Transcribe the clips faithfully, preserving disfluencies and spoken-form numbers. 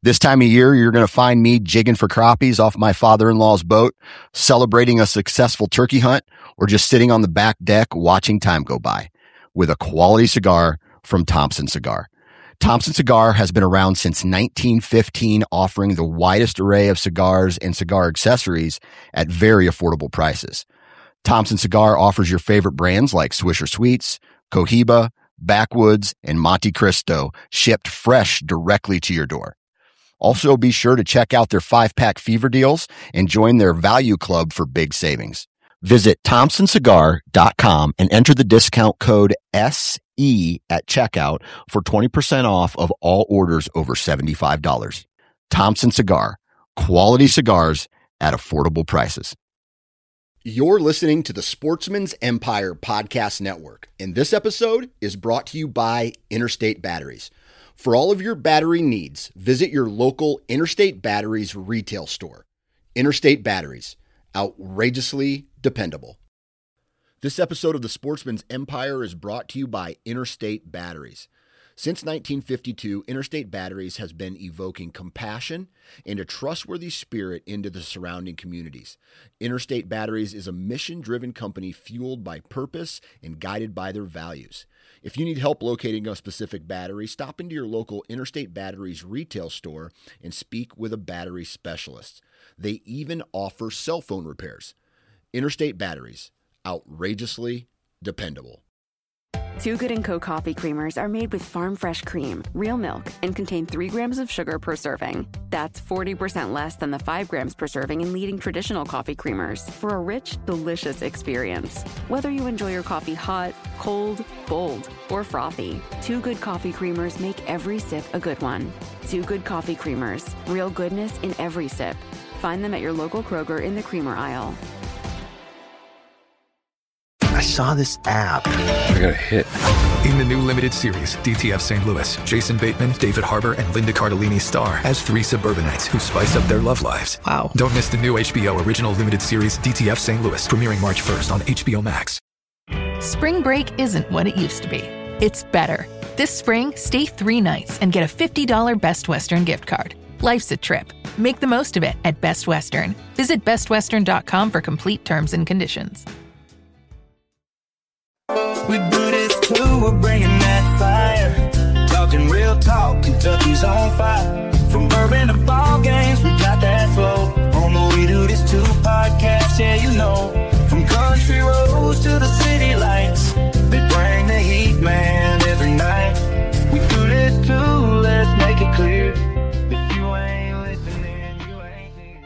This time of year, you're going to find me jigging for crappies off my father-in-law's boat, celebrating a successful turkey hunt, or just sitting on the back deck watching time go by with a quality cigar from Thompson Cigar. Thompson Cigar has been around since nineteen fifteen, offering the widest array of cigars and cigar accessories at very affordable prices. Thompson Cigar offers your favorite brands like Swisher Sweets, Cohiba, Backwoods, and Monte Cristo, shipped fresh directly to your door. Also, be sure to check out their five-pack fever deals and join their value club for big savings. Visit thompson cigar dot com and enter the discount code S E at checkout for twenty percent off of all orders over seventy-five dollars. Thompson Cigar, quality cigars at affordable prices. You're listening to the Sportsman's Empire Podcast Network, and this episode is brought to you by Interstate Batteries. For all of your battery needs, visit your local Interstate Batteries retail store. Interstate Batteries, outrageously dependable. This episode of the Sportsman's Empire is brought to you by Interstate Batteries. Since nineteen fifty-two, Interstate Batteries has been evoking compassion and a trustworthy spirit into the surrounding communities. Interstate Batteries is a mission-driven company fueled by purpose and guided by their values. If you need help locating a specific battery, stop into your local Interstate Batteries retail store and speak with a battery specialist. They even offer cell phone repairs. Interstate Batteries, outrageously dependable. Two Good and Co. coffee creamers are made with farm fresh cream, real milk, and contain three grams of sugar per serving. That's forty percent less than the five grams per serving in leading traditional coffee creamers for a rich, delicious experience. Whether you enjoy your coffee hot, cold, bold, or frothy, Two Good coffee creamers make every sip a good one. Two Good coffee creamers, real goodness in every sip. Find them at your local Kroger in the creamer aisle. I saw this app. I got a hit. In the new limited series, D T F Saint Louis, Jason Bateman, David Harbour, and Linda Cardellini star as three suburbanites who spice up their love lives. Wow. Don't miss the new H B O original limited series, D T F Saint Louis, premiering March first on H B O Max. Spring break isn't what it used to be. It's better. This spring, stay three nights and get a fifty dollars Best Western gift card. Life's a trip. Make the most of it at Best Western. Visit best western dot com for complete terms and conditions. We do this too, we're bringing that fire. Talking real talk, Kentucky's on fire. From bourbon to ball games, we got that flow. On the We Do This Too podcast, yeah, you know. From country roads to the city lights, they bring the heat, man, every night. We do this too, let's make it clear. If you ain't listening, you ain't here.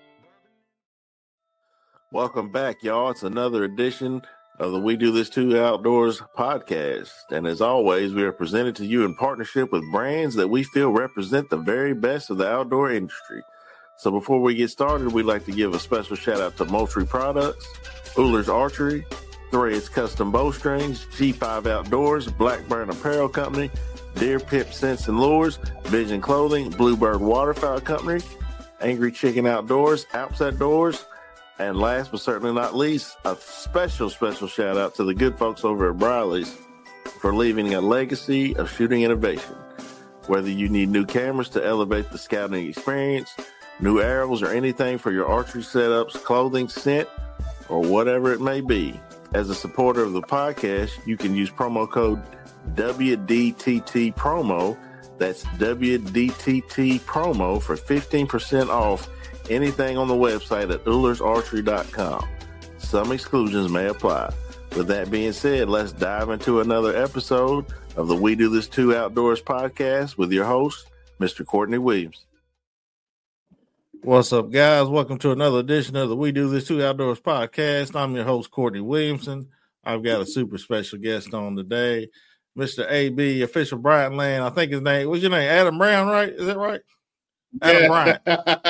Welcome back, y'all. It's another edition of the We Do This Too Outdoors podcast. And as always, we are presented to you in partnership with brands that we feel represent the very best of the outdoor industry. So before we get started, we'd like to give a special shout out to Moultrie Products, Ullers Archery, Threads Custom Bowstrings, G five Outdoors, Blackburn Apparel Company, Deer Pip Scents and Lures, Vision Clothing, Bluebird Waterfowl Company, Angry Chicken Outdoors, Alps Outdoors, and last but certainly not least, a special, special shout out to the good folks over at Briley's for leaving a legacy of shooting innovation. Whether you need new cameras to elevate the scouting experience, new arrows, or anything for your archery setups, clothing, scent, or whatever it may be, as a supporter of the podcast, you can use promo code W D T T promo. That's W D T T promo for fifteen percent off anything on the website at ullers archery dot com. Some exclusions may apply. With that being said, let's dive into another episode of the We Do This Too Outdoors podcast with your host, Mister Courtney Williams. What's up, guys? Welcome to another edition of the We Do This Too Outdoors podcast. I'm your host, Courtney Williamson. I've got a super special guest on today, Mister A B, official Bryant Land. I think his name, what's your name? Adam Brown, right? Is that right? Adam Bryant.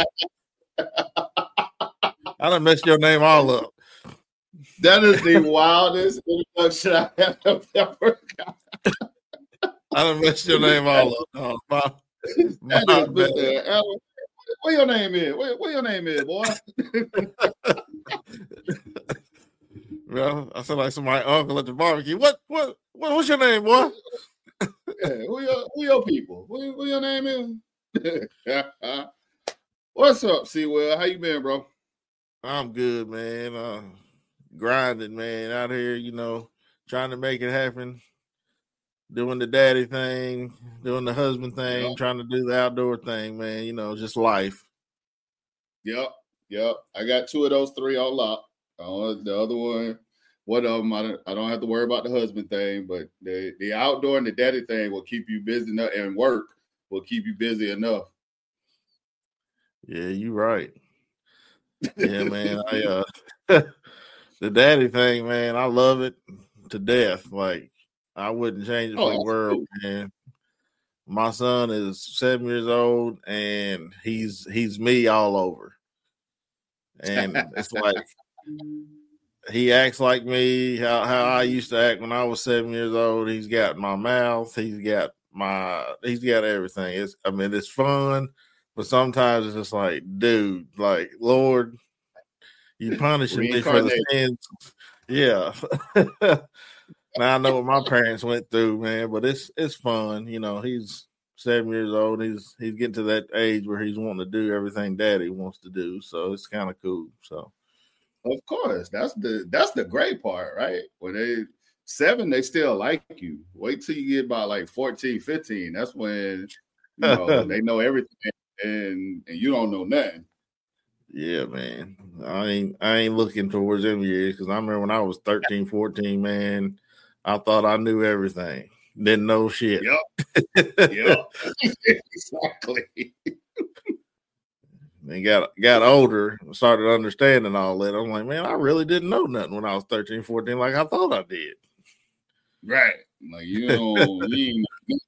I done messed your name all up. That is the wildest introduction I have ever got. I done messed your name all up. Oh, my, my that is Mister Alan. What your name is? What, what your name is, boy? Well, I sound like somebody's uncle at the barbecue. What? What? what what's your name, boy? Yeah, who your who your people? What, what your name is? What's up, C. Will? How you been, bro? I'm good, man. Uh, grinding, man, out here, you know, trying to make it happen. Doing the daddy thing, doing the husband thing, yep. Trying to do the outdoor thing, man. You know, just life. Yep, yep. I got two of those three on lock. Uh, the other one, one of them, I don't, I don't have to worry about the husband thing, but the, the outdoor and the daddy thing will keep you busy enough, and work will keep you busy enough. Yeah, you're right. Yeah, man. I uh, the daddy thing, man. I love it to death. Like I wouldn't change it for oh, the world, cool. man. My son is seven years old, and he's he's me all over. And it's like he acts like me, how how I used to act when I was seven years old. He's got my mouth. He's got my. He's got everything. It's. I mean, it's fun. But sometimes it's just like, dude, like, Lord, you punishing me for the sins. Yeah. Now I know what my parents went through, man, but it's it's fun. You know, he's seven years old. He's he's getting to that age where he's wanting to do everything daddy wants to do. So it's kind of cool. So of course, that's the that's the great part, right? When they seven, they still like you. Wait till you get about like fourteen, fifteen. That's when you know they know everything. And and you don't know nothing. Yeah, man. I ain't I ain't looking towards them years because I remember when I was thirteen, fourteen, man, I thought I knew everything. Didn't know shit. Yep. Yep. Exactly. Then got got older and started understanding all that. I'm like, man, I really didn't know nothing when I was thirteen, fourteen, like I thought I did. Right. Like you know, you ain't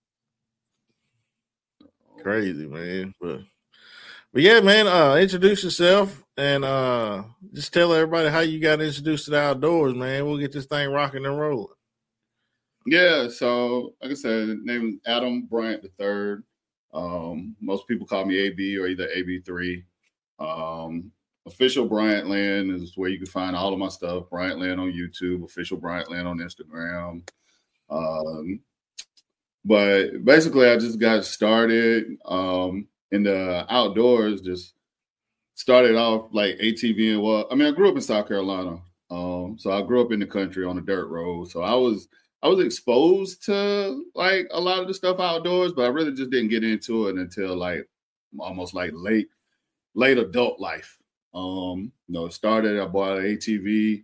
crazy, man. But but yeah, man, uh introduce yourself and uh just tell everybody how you got introduced to the outdoors, man. We'll get this thing rocking and rolling. Yeah, so like I said, name is Adam Bryant the third. Um, most people call me A B or either A B three. Um, official Bryant Land is where you can find all of my stuff. Bryant Land on YouTube, official Bryant Land on Instagram. Um But basically, I just got started um, in the outdoors. Just started off like A T V and well, I mean, I grew up in South Carolina, um, so I grew up in the country on a dirt road. So I was I was exposed to like a lot of the stuff outdoors, but I really just didn't get into it until like almost like late late adult life. Um, you know, it started. I bought an A T V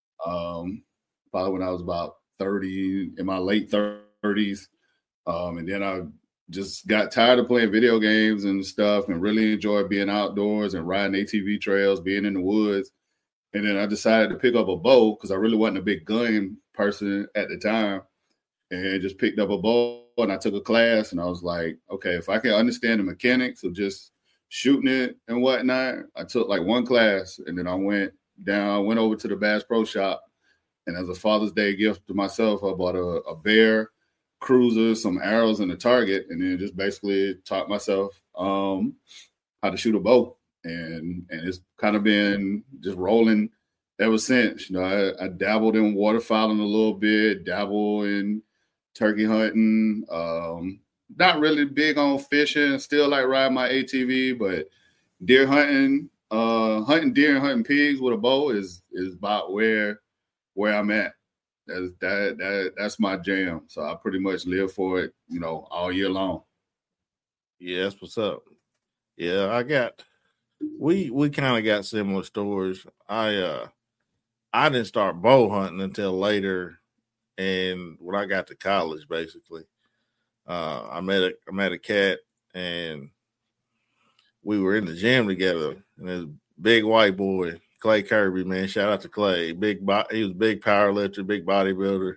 um, probably when I was about thirty, in my late thirties. Um, and then I just got tired of playing video games and stuff and really enjoyed being outdoors and riding A T V trails, being in the woods. And then I decided to pick up a bow because I really wasn't a big gun person at the time, and just picked up a bow and I took a class, and I was like, okay, if I can understand the mechanics of just shooting it and whatnot, I took like one class, and then I went down, went over to the Bass Pro Shop, and as a Father's Day gift to myself, I bought a, a Bear Cruiser, some arrows, and a target, and then just basically taught myself um, how to shoot a bow, and and it's kind of been just rolling ever since. You know, I, I dabbled in waterfowling a little bit, dabble in turkey hunting. Um, not really big on fishing. Still like riding my A T V, but deer hunting, uh, hunting deer and hunting pigs with a bow is is about where where I'm at. That's that that that's my jam. So I pretty much live for it, you know, all year long. Yeah, that's what's up. Yeah, I got we we kind of got similar stories. I uh I didn't start bow hunting until later, and when I got to college, basically. Uh I met a I met a cat, and we were in the gym together, and this big white boy, Clay Kirby, man, shout out to Clay. Big, bo- he was a big power lifter, big bodybuilder,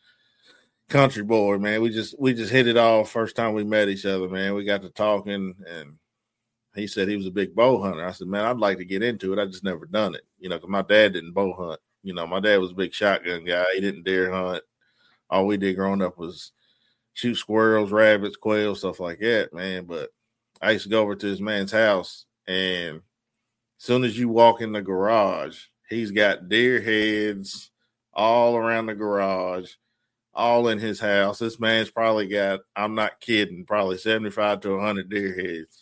country boy, man. We just we just hit it off first time we met each other, man. We got to talking, and he said he was a big bow hunter. I said, man, I'd like to get into it. I just never done it, you know, because my dad didn't bow hunt. You know, my dad was a big shotgun guy. He didn't deer hunt. All we did growing up was shoot squirrels, rabbits, quail, stuff like that, man. But I used to go over to his man's house, and soon as you walk in the garage, he's got deer heads all around the garage, all in his house. This man's probably got, I'm not kidding, probably seventy-five to one hundred deer heads.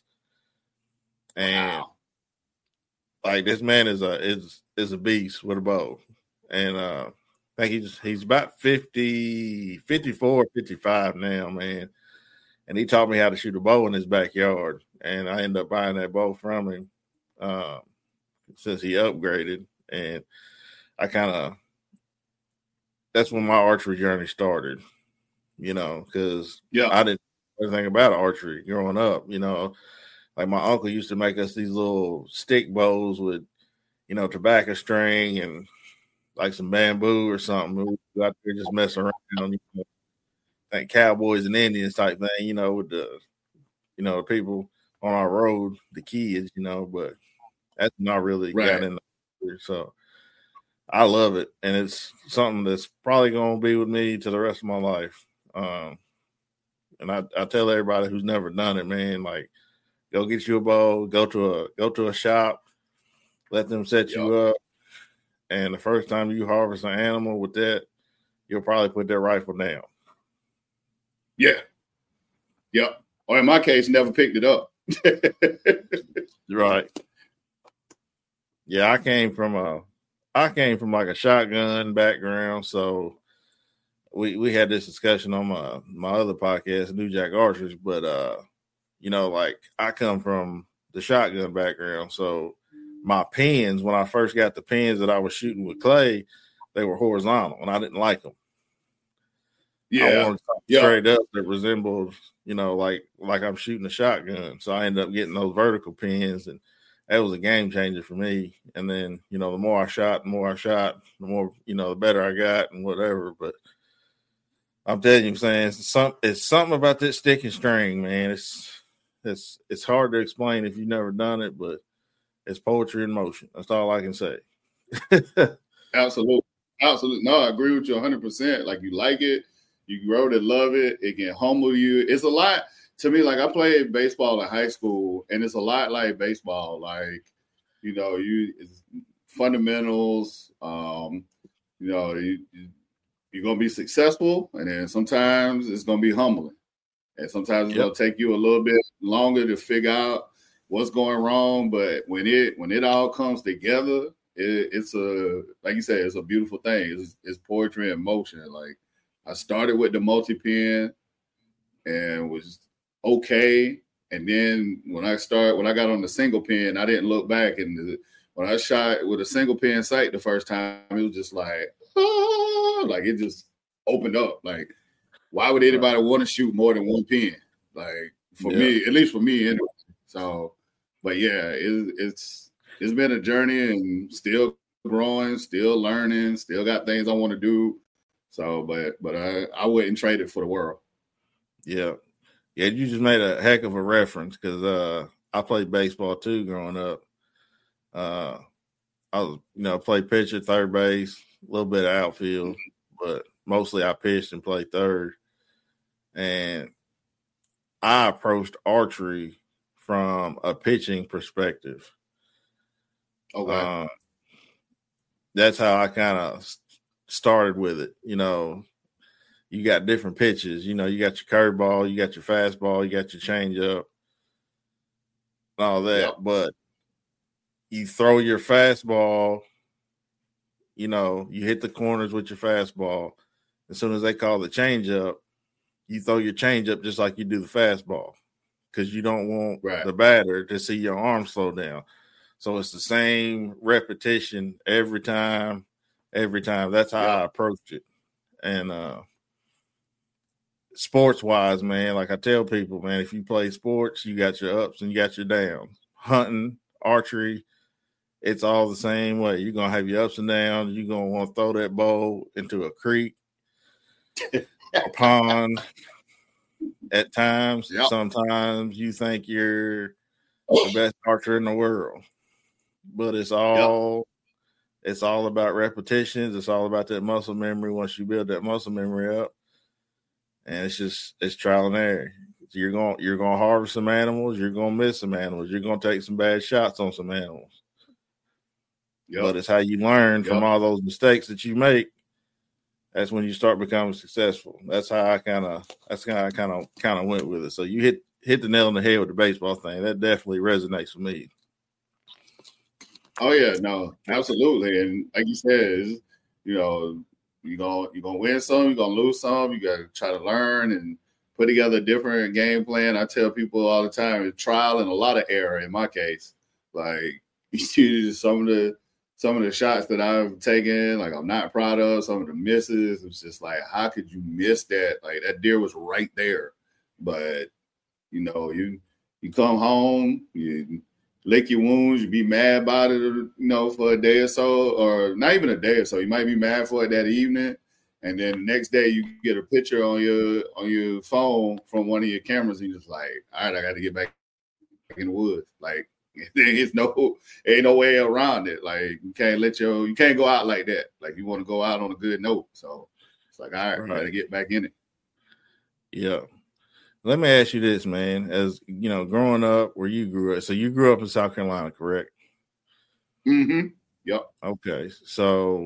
And wow. like this man is a is is a beast with a bow. And uh I think he's he's about fifty, fifty-four, fifty-five now, man. And he taught me how to shoot a bow in his backyard. And I ended up buying that bow from him uh, since he upgraded. And I kind of, that's when my archery journey started, you know, because yeah. I didn't know anything about archery growing up, you know. Like my uncle used to make us these little stick bows with, you know, tobacco string and like some bamboo or something. We go out there just messing around, you know, like cowboys and Indians type thing, you know, with the, you know, people on our road, the kids, you know, but that's not really right. got in there. So I love it. And it's something that's probably going to be with me to the rest of my life. Um, and I, I tell everybody who's never done it, man, like, go get you a bow, go to a, go to a shop, let them set yep. you up. And the first time you harvest an animal with that, you'll probably put that rifle down. Yeah. Yep. Or in my case, never picked it up. Right. Yeah, I came from a I came from like a shotgun background, so we we had this discussion on my my other podcast, New Jack Archers, but uh, you know, like I come from the shotgun background, so my pins, when I first got the pins that I was shooting with clay, they were horizontal, and I didn't like them. Yeah, I wanted something yeah. straight up that resembled, you know, like like I'm shooting a shotgun. So I ended up getting those vertical pins, and that was a game changer for me. And then, you know, the more I shot, the more I shot, the more, you know, the better I got and whatever. But I'm telling you, I'm saying it's, some, it's something about this stick and string, man. It's it's it's hard to explain if you've never done it, but it's poetry in motion. That's all I can say. Absolutely. Absolutely. No, I agree with you one hundred percent. Like, you like it. You grow to love it. It can humble you. It's a lot to me. Like, I played baseball in high school, and it's a lot like baseball. Like, you know, you it's fundamentals. Um, you know, you, you're gonna be successful, and then sometimes it's gonna be humbling, and sometimes it's yep. gonna take you a little bit longer to figure out what's going wrong. But when it when it all comes together, it, it's a like you said, it's a beautiful thing. It's, it's poetry in motion. Like, I started with the multi-pin and was okay. And then when I started, when I got on the single pin, I didn't look back. And the, when I shot with a single pin sight the first time, it was just like, ah, like it just opened up. Like, why would anybody want to shoot more than one pin? Like, for yeah. me, at least for me anyway. So, but yeah, it, it's it's been a journey and still growing, still learning, still got things I want to do. So, but but I, I wouldn't trade it for the world. Yeah. Yeah, you just made a heck of a reference because uh, I played baseball too growing up. Uh, I was, you know, played pitcher, third base, a little bit of outfield, but mostly I pitched and played third. And I approached archery from a pitching perspective. Okay. Uh, that's how I kind of started with it. You know, you got different pitches. You know, you got your curveball, you got your fastball, you got your changeup, and all that. Yep. But you throw your fastball, you know, you hit the corners with your fastball. As soon as they call the changeup, you throw your changeup just like you do the fastball because you don't want right. the batter to see your arm slow down. So it's the same repetition every time. Every time. That's how yeah. I approach it. And uh, sports-wise, man, like I tell people, man, if you play sports, you got your ups and you got your downs. Hunting, archery, it's all the same way. You're going to have your ups and downs. You're going to want to throw that bow into a creek, a pond at times. Yep. Sometimes you think you're the best archer in the world. But it's all... Yep. It's all about repetitions. It's all about that muscle memory once you build that muscle memory up. And it's just, it's trial and error. You're going you're going to harvest some animals. You're going to miss some animals. You're going to take some bad shots on some animals. Yep. But it's how you learn yep. from all those mistakes that you make. that's when you start becoming successful. That's how I kind of that's how I kind of kind of went with it. So you hit hit the nail on the head with the baseball thing. That definitely resonates with me. Oh yeah, no, absolutely. And like you said, you know, you're gonna you're gonna win some, you're gonna lose some. You gotta try to learn and put together a different game plan. I tell people all the time, it's trial and a lot of error in my case. Like some of the some of the shots that I've taken, like I'm not proud of, some of the misses. It's just like, how could you miss that? Like that deer was right there. But you know, you you come home, you lick your wounds, you be mad about it, you know, for a day or so, or not even a day or so. You might be mad for it that evening, and then the next day you get a picture on your on your phone from one of your cameras, and you're just like, all right, I got to get back in the woods. Like, there's no, ain't no way around it. Like, you can't let your, you can't go out like that. Like, you want to go out on a good note. So it's like, all right, right. I got to get back in it. Yeah. Let me ask you this, man. As you know, growing up where you grew up, so you grew up in South Carolina, correct? Mm-hmm. Yep. Okay. So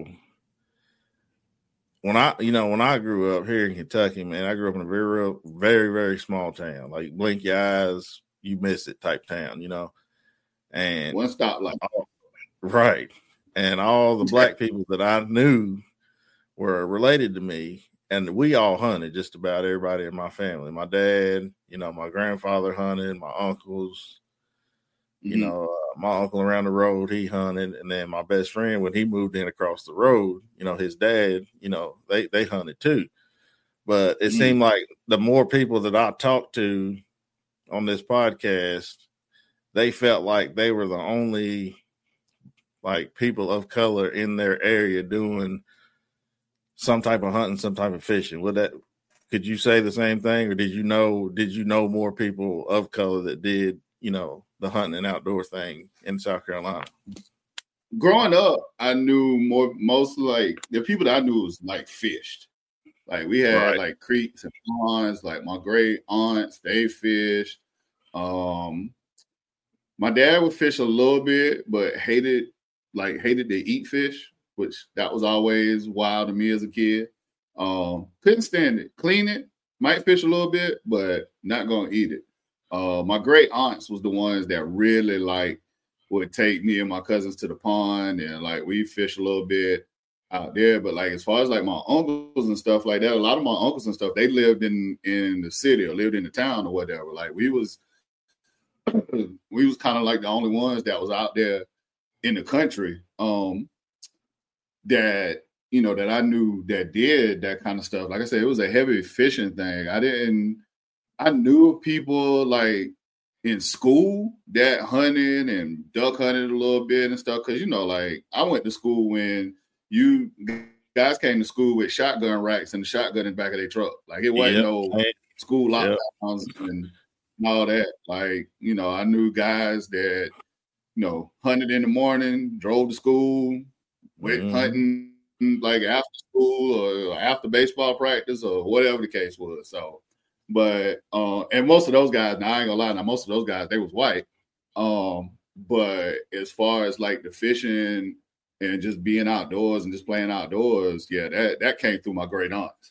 when I, you know, when I grew up here in Kentucky, man, I grew up in a very, very, very small town. Like blink your eyes, you miss it type town, you know. And one stop like right. And all the black people that I knew were related to me. And we all hunted, just about everybody in my family. My dad, you know, my grandfather hunted, my uncles, mm-hmm. you know, uh, my uncle around the road, he hunted. And then my best friend, when he moved in across the road, you know, his dad, you know, they, they hunted too. But it mm-hmm. seemed like the more people that I talked to on this podcast, they felt like they were the only, like, people of color in their area doing some type of hunting, some type of fishing. Would that, could you say the same thing, or did you know, did you know more people of color that did, you know, the hunting and outdoor thing in South Carolina? Growing up, I knew more, most like the people that I knew was like fished. Like we had right. like creeks and ponds, like my great aunts, they fished. Um, my dad would fish a little bit, but hated, like hated to eat fish, which that was always wild to me as a kid. Um, couldn't stand it. Clean it, might fish a little bit, but not gonna eat it. Uh, my great aunts was the ones that really like would take me and my cousins to the pond, and like we fish a little bit out there. But like as far as like my uncles and stuff like that, a lot of my uncles and stuff, they lived in in the city or lived in the town or whatever. Like we was we was kind of like the only ones that was out there in the country. Um, that, you know, that I knew that did that kind of stuff. Like I said, it was a heavy fishing thing. I didn't, I knew people like in school that hunted and duck hunted a little bit and stuff. Cause you know, like I went to school when you guys came to school with shotgun racks and the shotgun in the back of their truck. Like it wasn't yep. no school lockdowns yep. and all that. Like, you know, I knew guys that, you know, hunted in the morning, drove to school, went mm-hmm. hunting like after school or after baseball practice or whatever the case was. So, but uh, and most of those guys, now I ain't gonna lie, now most of those guys they was white. Um, but as far as like the fishing and just being outdoors and just playing outdoors, yeah, that that came through my great aunts.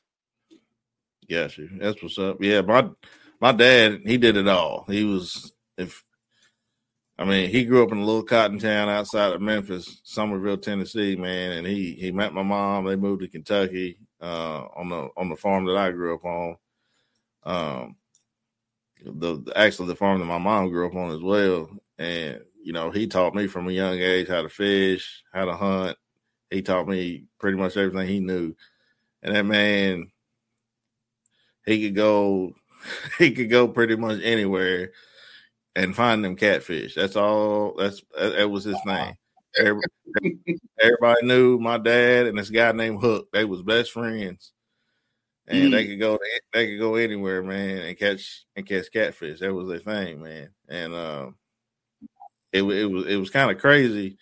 Got you. That's what's up. Yeah, my my dad, he did it all. He was if. I mean, he grew up in a little cotton town outside of Memphis, Somerville, Tennessee, man. And he he met my mom. They moved to Kentucky uh, on the on the farm that I grew up on. Um, the actually the farm that my mom grew up on as well. And you know, he taught me from a young age how to fish, how to hunt. He taught me pretty much everything he knew. And that man, he could go, he could go pretty much anywhere and find them catfish. That's all. That's that was his name. Everybody, everybody knew my dad and this guy named Hook. They was best friends, and mm. they could go. They could go anywhere, man, and catch and catch catfish. That was their thing, man. And um, it it was it was kind of crazy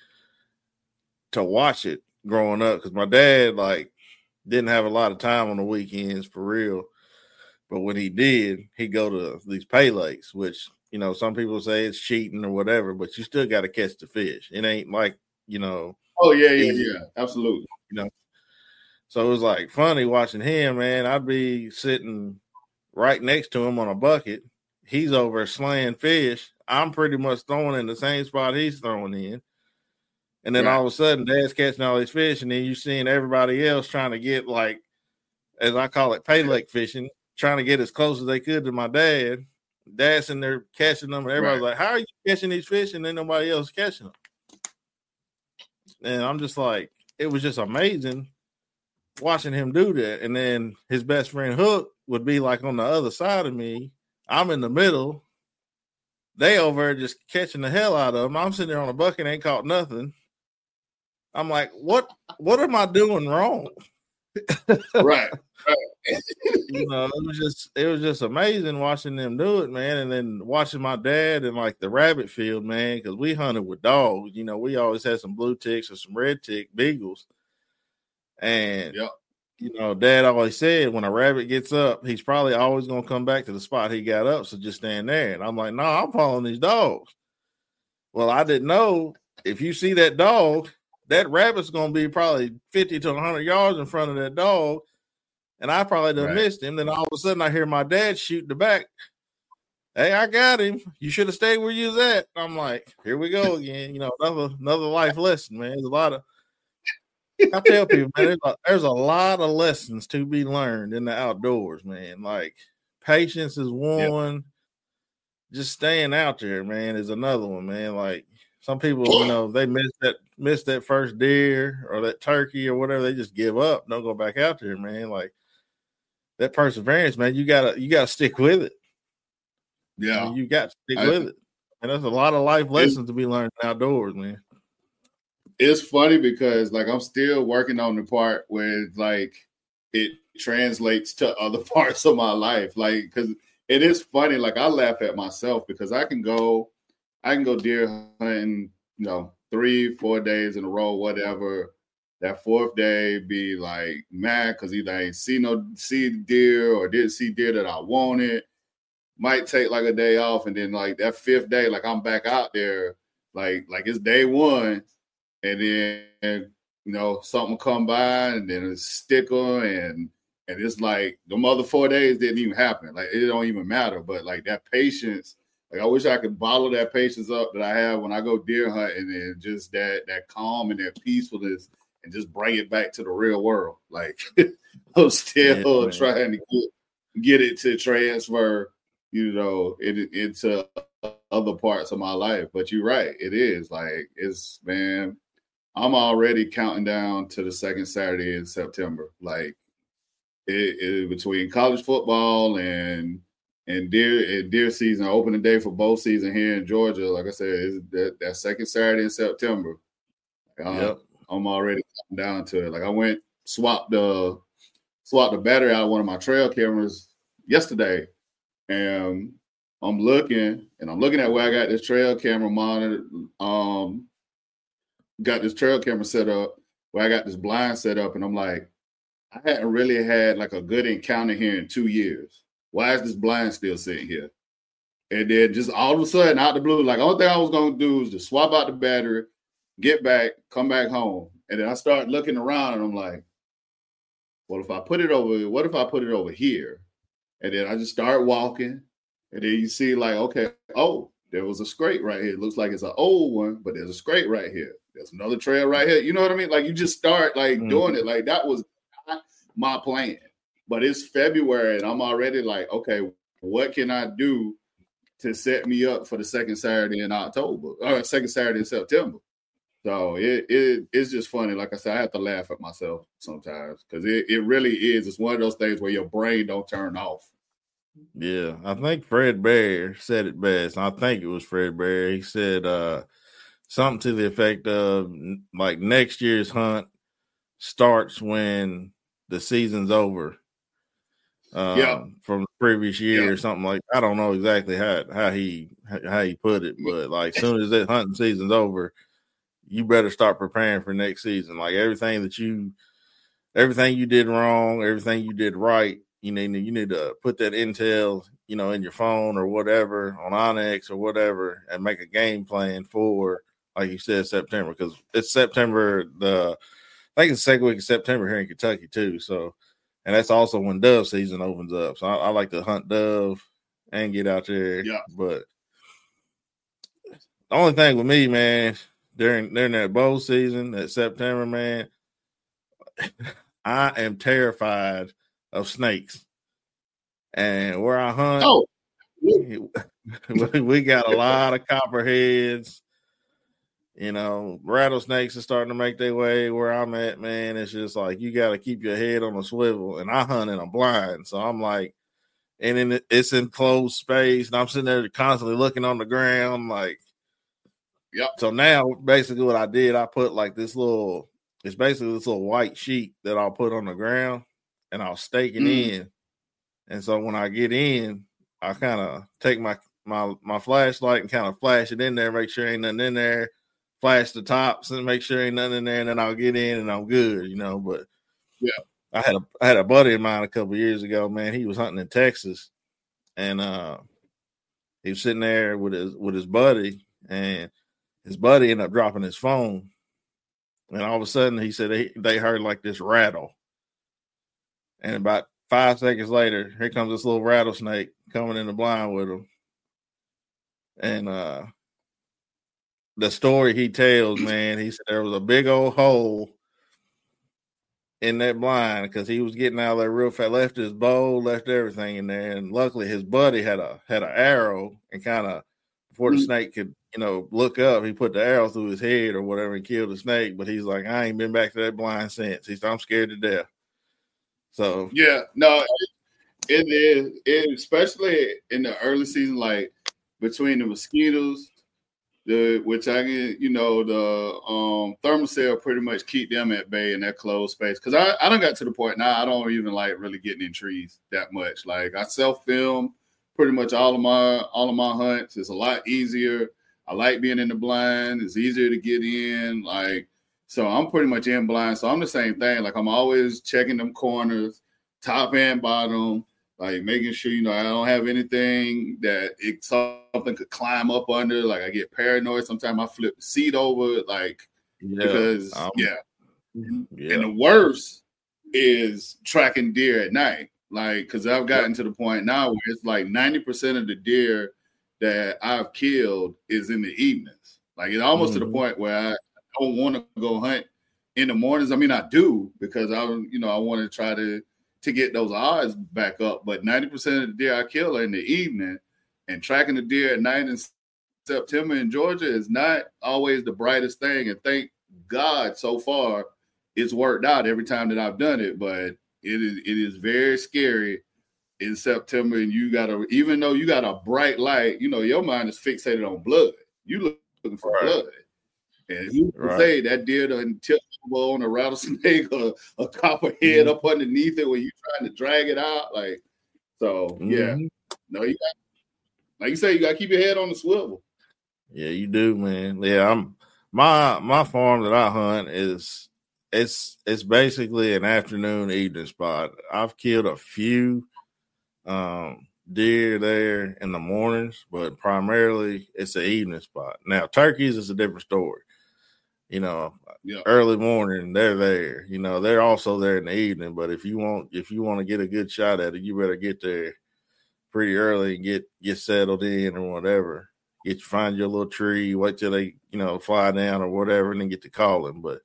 to watch it growing up because my dad like didn't have a lot of time on the weekends for real, but when he did, he'd go to these pay lakes, which. You know, some people say it's cheating or whatever, but you still got to catch the fish. It ain't like, you know. Oh, yeah, yeah, yeah. Absolutely. You know, So it was like funny watching him, man. I'd be sitting right next to him on a bucket. He's over slaying fish. I'm pretty much throwing in the same spot he's throwing in. And then right. all of a sudden, Dad's catching all these fish, and then you're seeing everybody else trying to get, like, as I call it, pay lake fishing, trying to get as close as they could to my dad. Dad's in there catching them, and everybody's right. like, how are you catching these fish? And then nobody else is catching them. And I'm just like, it was just amazing watching him do that. And then his best friend Hook would be like on the other side of me. I'm in the middle. They over there just catching the hell out of them. I'm sitting there on a bucket, ain't caught nothing. I'm like, what what am I doing wrong? Right. right. You know, it was just it was just amazing watching them do it, man. And then watching my dad in like the rabbit field, man, because we hunted with dogs. You know, we always had some blue ticks or some red tick beagles. And yep. you know, Dad always said when a rabbit gets up, he's probably always gonna come back to the spot he got up. So just stand there. And I'm like, no, nah, I'm following these dogs. Well, I didn't know if you see that dog, that rabbit's gonna be probably fifty to one hundred yards in front of that dog, and I probably done right. missed him. Then all of a sudden, I hear my dad shoot the back. Hey, I got him. You should have stayed where you was at. I'm like, here we go again. You know, another another life lesson, man. There's a lot of. I tell people, man, there's a, there's a lot of lessons to be learned in the outdoors, man. Like patience is one. Yep. Just staying out there, man, is another one, man. Like. Some people, you know, they miss that miss that first deer or that turkey or whatever. They just give up. Don't go back out there, man. Like that perseverance, man. You gotta you gotta stick with it. Yeah, I mean, you got to stick I, with it. And there's a lot of life lessons to be learned outdoors, man. It's funny because like I'm still working on the part where like it translates to other parts of my life. Like because it is funny. Like I laugh at myself because I can go. I can go deer hunting, you know, three, four days in a row, whatever. That fourth day be like mad because either I ain't see no see deer or didn't see deer that I wanted. Might take like a day off, and then like that fifth day, like I'm back out there, like like it's day one, and then you know something come by, and then it's sticker, and and it's like the other four days didn't even happen. Like it don't even matter, but like that patience. Like I wish I could bottle that patience up that I have when I go deer hunting and just that that calm and that peacefulness and just bring it back to the real world. Like I'm still yeah, trying to get, get it to transfer, you know, it, into other parts of my life. But you're right. It is like it's man, I'm already counting down to the second Saturday in September. Like it, it between college football and And deer, and deer season, opening day for both season here in Georgia. Like I said, is that, that second Saturday in September. Um, yep. I'm already down to it. Like I went swapped the swapped the battery out of one of my trail cameras yesterday, and I'm looking and I'm looking at where I got this trail camera monitored. Um, got this trail camera set up where I got this blind set up, and I'm like, I hadn't really had like a good encounter here in two years. Why is this blind still sitting here? And then just all of a sudden, out the blue, like, all thing I was going to do is just swap out the battery, get back, come back home. And then I start looking around, and I'm like, what if I put it over, what if I put it over here? And then I just start walking, and then you see, like, okay, oh, there was a scrape right here. It looks like it's an old one, but there's a scrape right here. There's another trail right here. You know what I mean? Like, you just start, like, mm-hmm. doing it. Like, that was not my plan. But it's February, and I'm already like, okay, what can I do to set me up for the second Saturday in October or second Saturday in September? So it it it's just funny. Like I said, I have to laugh at myself sometimes because it, it really is. It's one of those things where your brain don't turn off. Yeah, I think Fred Bear said it best. I think it was Fred Bear. He said uh, something to the effect of like next year's hunt starts when the season's over. Um, yeah, from the previous year yeah. or something like I don't know exactly how how he how he put it, but like as soon as that hunting season's over, you better start preparing for next season. Like everything that you, everything you did wrong, everything you did right, you need you need to put that intel, you know, in your phone or whatever on Onyx or whatever, and make a game plan for, like you said, September because it's September the I think it's the second week of September here in Kentucky too. So, and that's also when dove season opens up. So I, I like to hunt dove and get out there. Yeah. But the only thing with me, man, during during that bow season, that September, man, I am terrified of snakes. And where I hunt, oh, we, we got a lot of copperheads. You know, rattlesnakes are starting to make their way where I'm at, man. It's just like you got to keep your head on a swivel. And I hunt in a blind. So I'm like, and in it's in closed space. And I'm sitting there constantly looking on the ground. Like, yep. So now basically what I did, I put like this little, it's basically this little white sheet that I'll put on the ground and I'll stake it mm. in. And so when I get in, I kind of take my, my, my flashlight and kind of flash it in there, make sure ain't nothing in there. Flash the tops and make sure ain't nothing in there, and then I'll get in and I'm good, you know. But yeah, I had a I had a buddy of mine a couple of years ago, man. He was hunting in Texas, and uh, he was sitting there with his with his buddy, and his buddy ended up dropping his phone, and all of a sudden he said they, they heard like this rattle, and about five seconds later, here comes this little rattlesnake coming in the blind with him, and uh. The story he tells, man, he said there was a big old hole in that blind because he was getting out there real fast, left his bow, left everything in there. And luckily his buddy had a had an arrow and kind of before the snake could, you know, look up, he put the arrow through his head or whatever and killed the snake. But he's like, I ain't been back to that blind since. He said, I'm scared to death. So yeah, no, it is it, especially in the early season, like between the mosquitoes. The which I get, you know, the um thermocell pretty much keep them at bay in that closed space. Cause I, I don't got to the point now I don't even like really getting in trees that much. Like I self-film pretty much all of my all of my hunts. It's a lot easier. I like being in the blind, it's easier to get in. Like so I'm pretty much in blind. So I'm the same thing. Like I'm always checking them corners, top and bottom. Like making sure, you know, I don't have anything that it, something could climb up under. Like I get paranoid. Sometimes I flip the seat over. Like, yeah, because, um, yeah. yeah. And the worst is tracking deer at night. Like, because I've gotten yeah. to the point now where it's like ninety percent of the deer that I've killed is in the evenings. Like, it's almost mm-hmm. to the point where I don't want to go hunt in the mornings. I mean, I do because I, you know, I want to try to, to get those odds back up. But ninety percent of the deer I kill are in the evening, and tracking the deer at night in September in Georgia is not always the brightest thing. And thank God so far it's worked out every time that I've done it. But it is it is very scary in September. And you got to, even though you got a bright light, you know, your mind is fixated on blood. You look, looking for right. blood. And you can right. say that deer done tip over on a rattlesnake or a copperhead mm-hmm. up underneath it when you're trying to drag it out. Like, so, mm-hmm. yeah. No, you got, like you say, you got to keep your head on the swivel. Yeah, you do, man. Yeah, I'm my my farm that I hunt is it's it's basically an afternoon evening spot. I've killed a few um deer there in the mornings, but primarily it's an evening spot. Now, turkeys is a different story. You know, yeah. early morning, they're there. You know, they're also there in the evening. But if you want, if you want to get a good shot at it, you better get there pretty early and get get settled in or whatever. Get you find your little tree, wait till they, you know, fly down or whatever, and then get to calling. But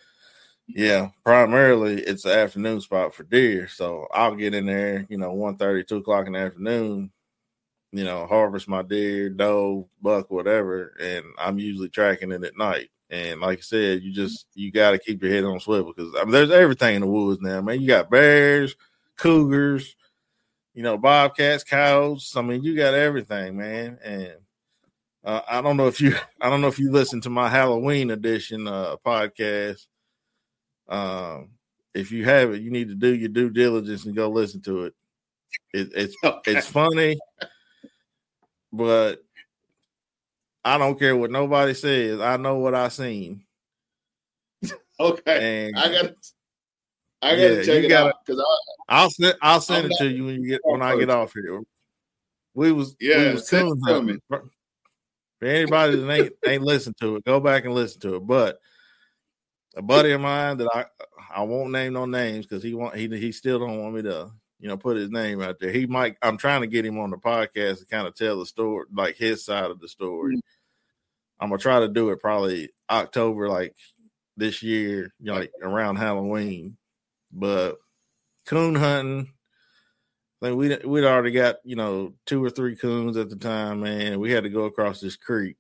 yeah, primarily it's the afternoon spot for deer. So I'll get in there, you know, one thirty, two o'clock in the afternoon. You know, harvest my deer, doe, buck, whatever, and I'm usually tracking it at night. And like I said, you just you got to keep your head on swivel because I mean, there's everything in the woods now, man. You got bears, cougars, you know, bobcats, coyotes. I mean, you got everything, man. And uh, I don't know if you, I don't know if you listen to my Halloween edition uh, podcast. Um, if you have it, you need to do your due diligence and go listen to it. it it's okay. It's funny, but I don't care what nobody says. I know what I seen. Okay, and I gotta, I gotta yeah, check it gotta, out because I'll send, I'll send I'm it not, to you when you get when I get off here. We was yeah, we was coon hunting. For, for anybody that ain't ain't listened to it, go back and listen to it. But a buddy of mine that I I won't name no names because he want he he still don't want me to, you know, put his name out there. He might. I'm trying to get him on the podcast to kind of tell the story, like his side of the story. Mm-hmm. I'm gonna try to do it probably October, like this year, you know, like around Halloween. But coon hunting, I think we we'd already got, you know, two or three coons at the time, man. We had to go across this creek,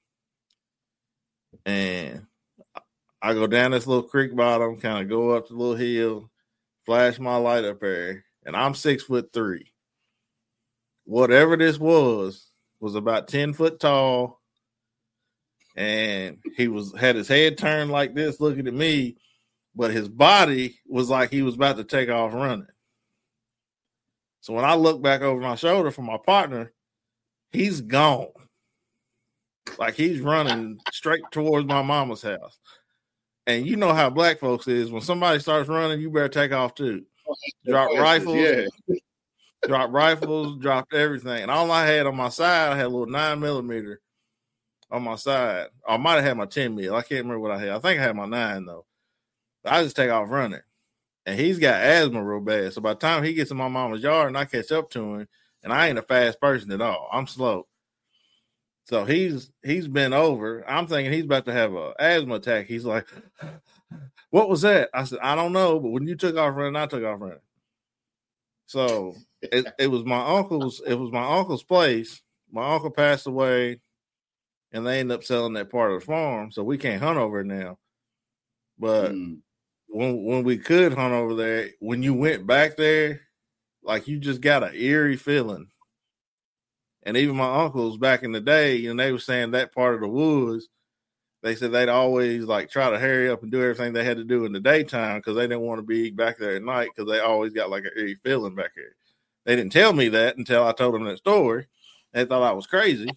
and I go down this little creek bottom, kind of go up the little hill, flash my light up there, and I'm six foot three. Whatever this was was about ten foot tall. And he was had his head turned like this, looking at me, but his body was like he was about to take off running. So when I look back over my shoulder for my partner, he's gone. Like he's running straight towards my mama's house. And you know how black folks is. When somebody starts running, you better take off too. Drop rifles, yeah. drop rifles, dropped everything. And all I had on my side, I had a little nine millimeter. On my side, I might have had my ten mil. I can't remember what I had. I think I had my nine though. I just take off running, and he's got asthma real bad. So by the time he gets in my mama's yard and I catch up to him, and I ain't a fast person at all, I'm slow. So he's he's been over. I'm thinking he's about to have an asthma attack. He's like, "What was that?" I said, "I don't know." But when you took off running, I took off running. So it, it was my uncle's. It was my uncle's place. My uncle passed away. And they end up selling that part of the farm, so we can't hunt over it now. But mm. when when we could hunt over there, when you went back there, like you just got an eerie feeling. And even my uncles back in the day, and they were saying that part of the woods, they said they'd always like try to hurry up and do everything they had to do in the daytime because they didn't want to be back there at night because they always got like an eerie feeling back there. They didn't tell me that until I told them that story. They thought I was crazy.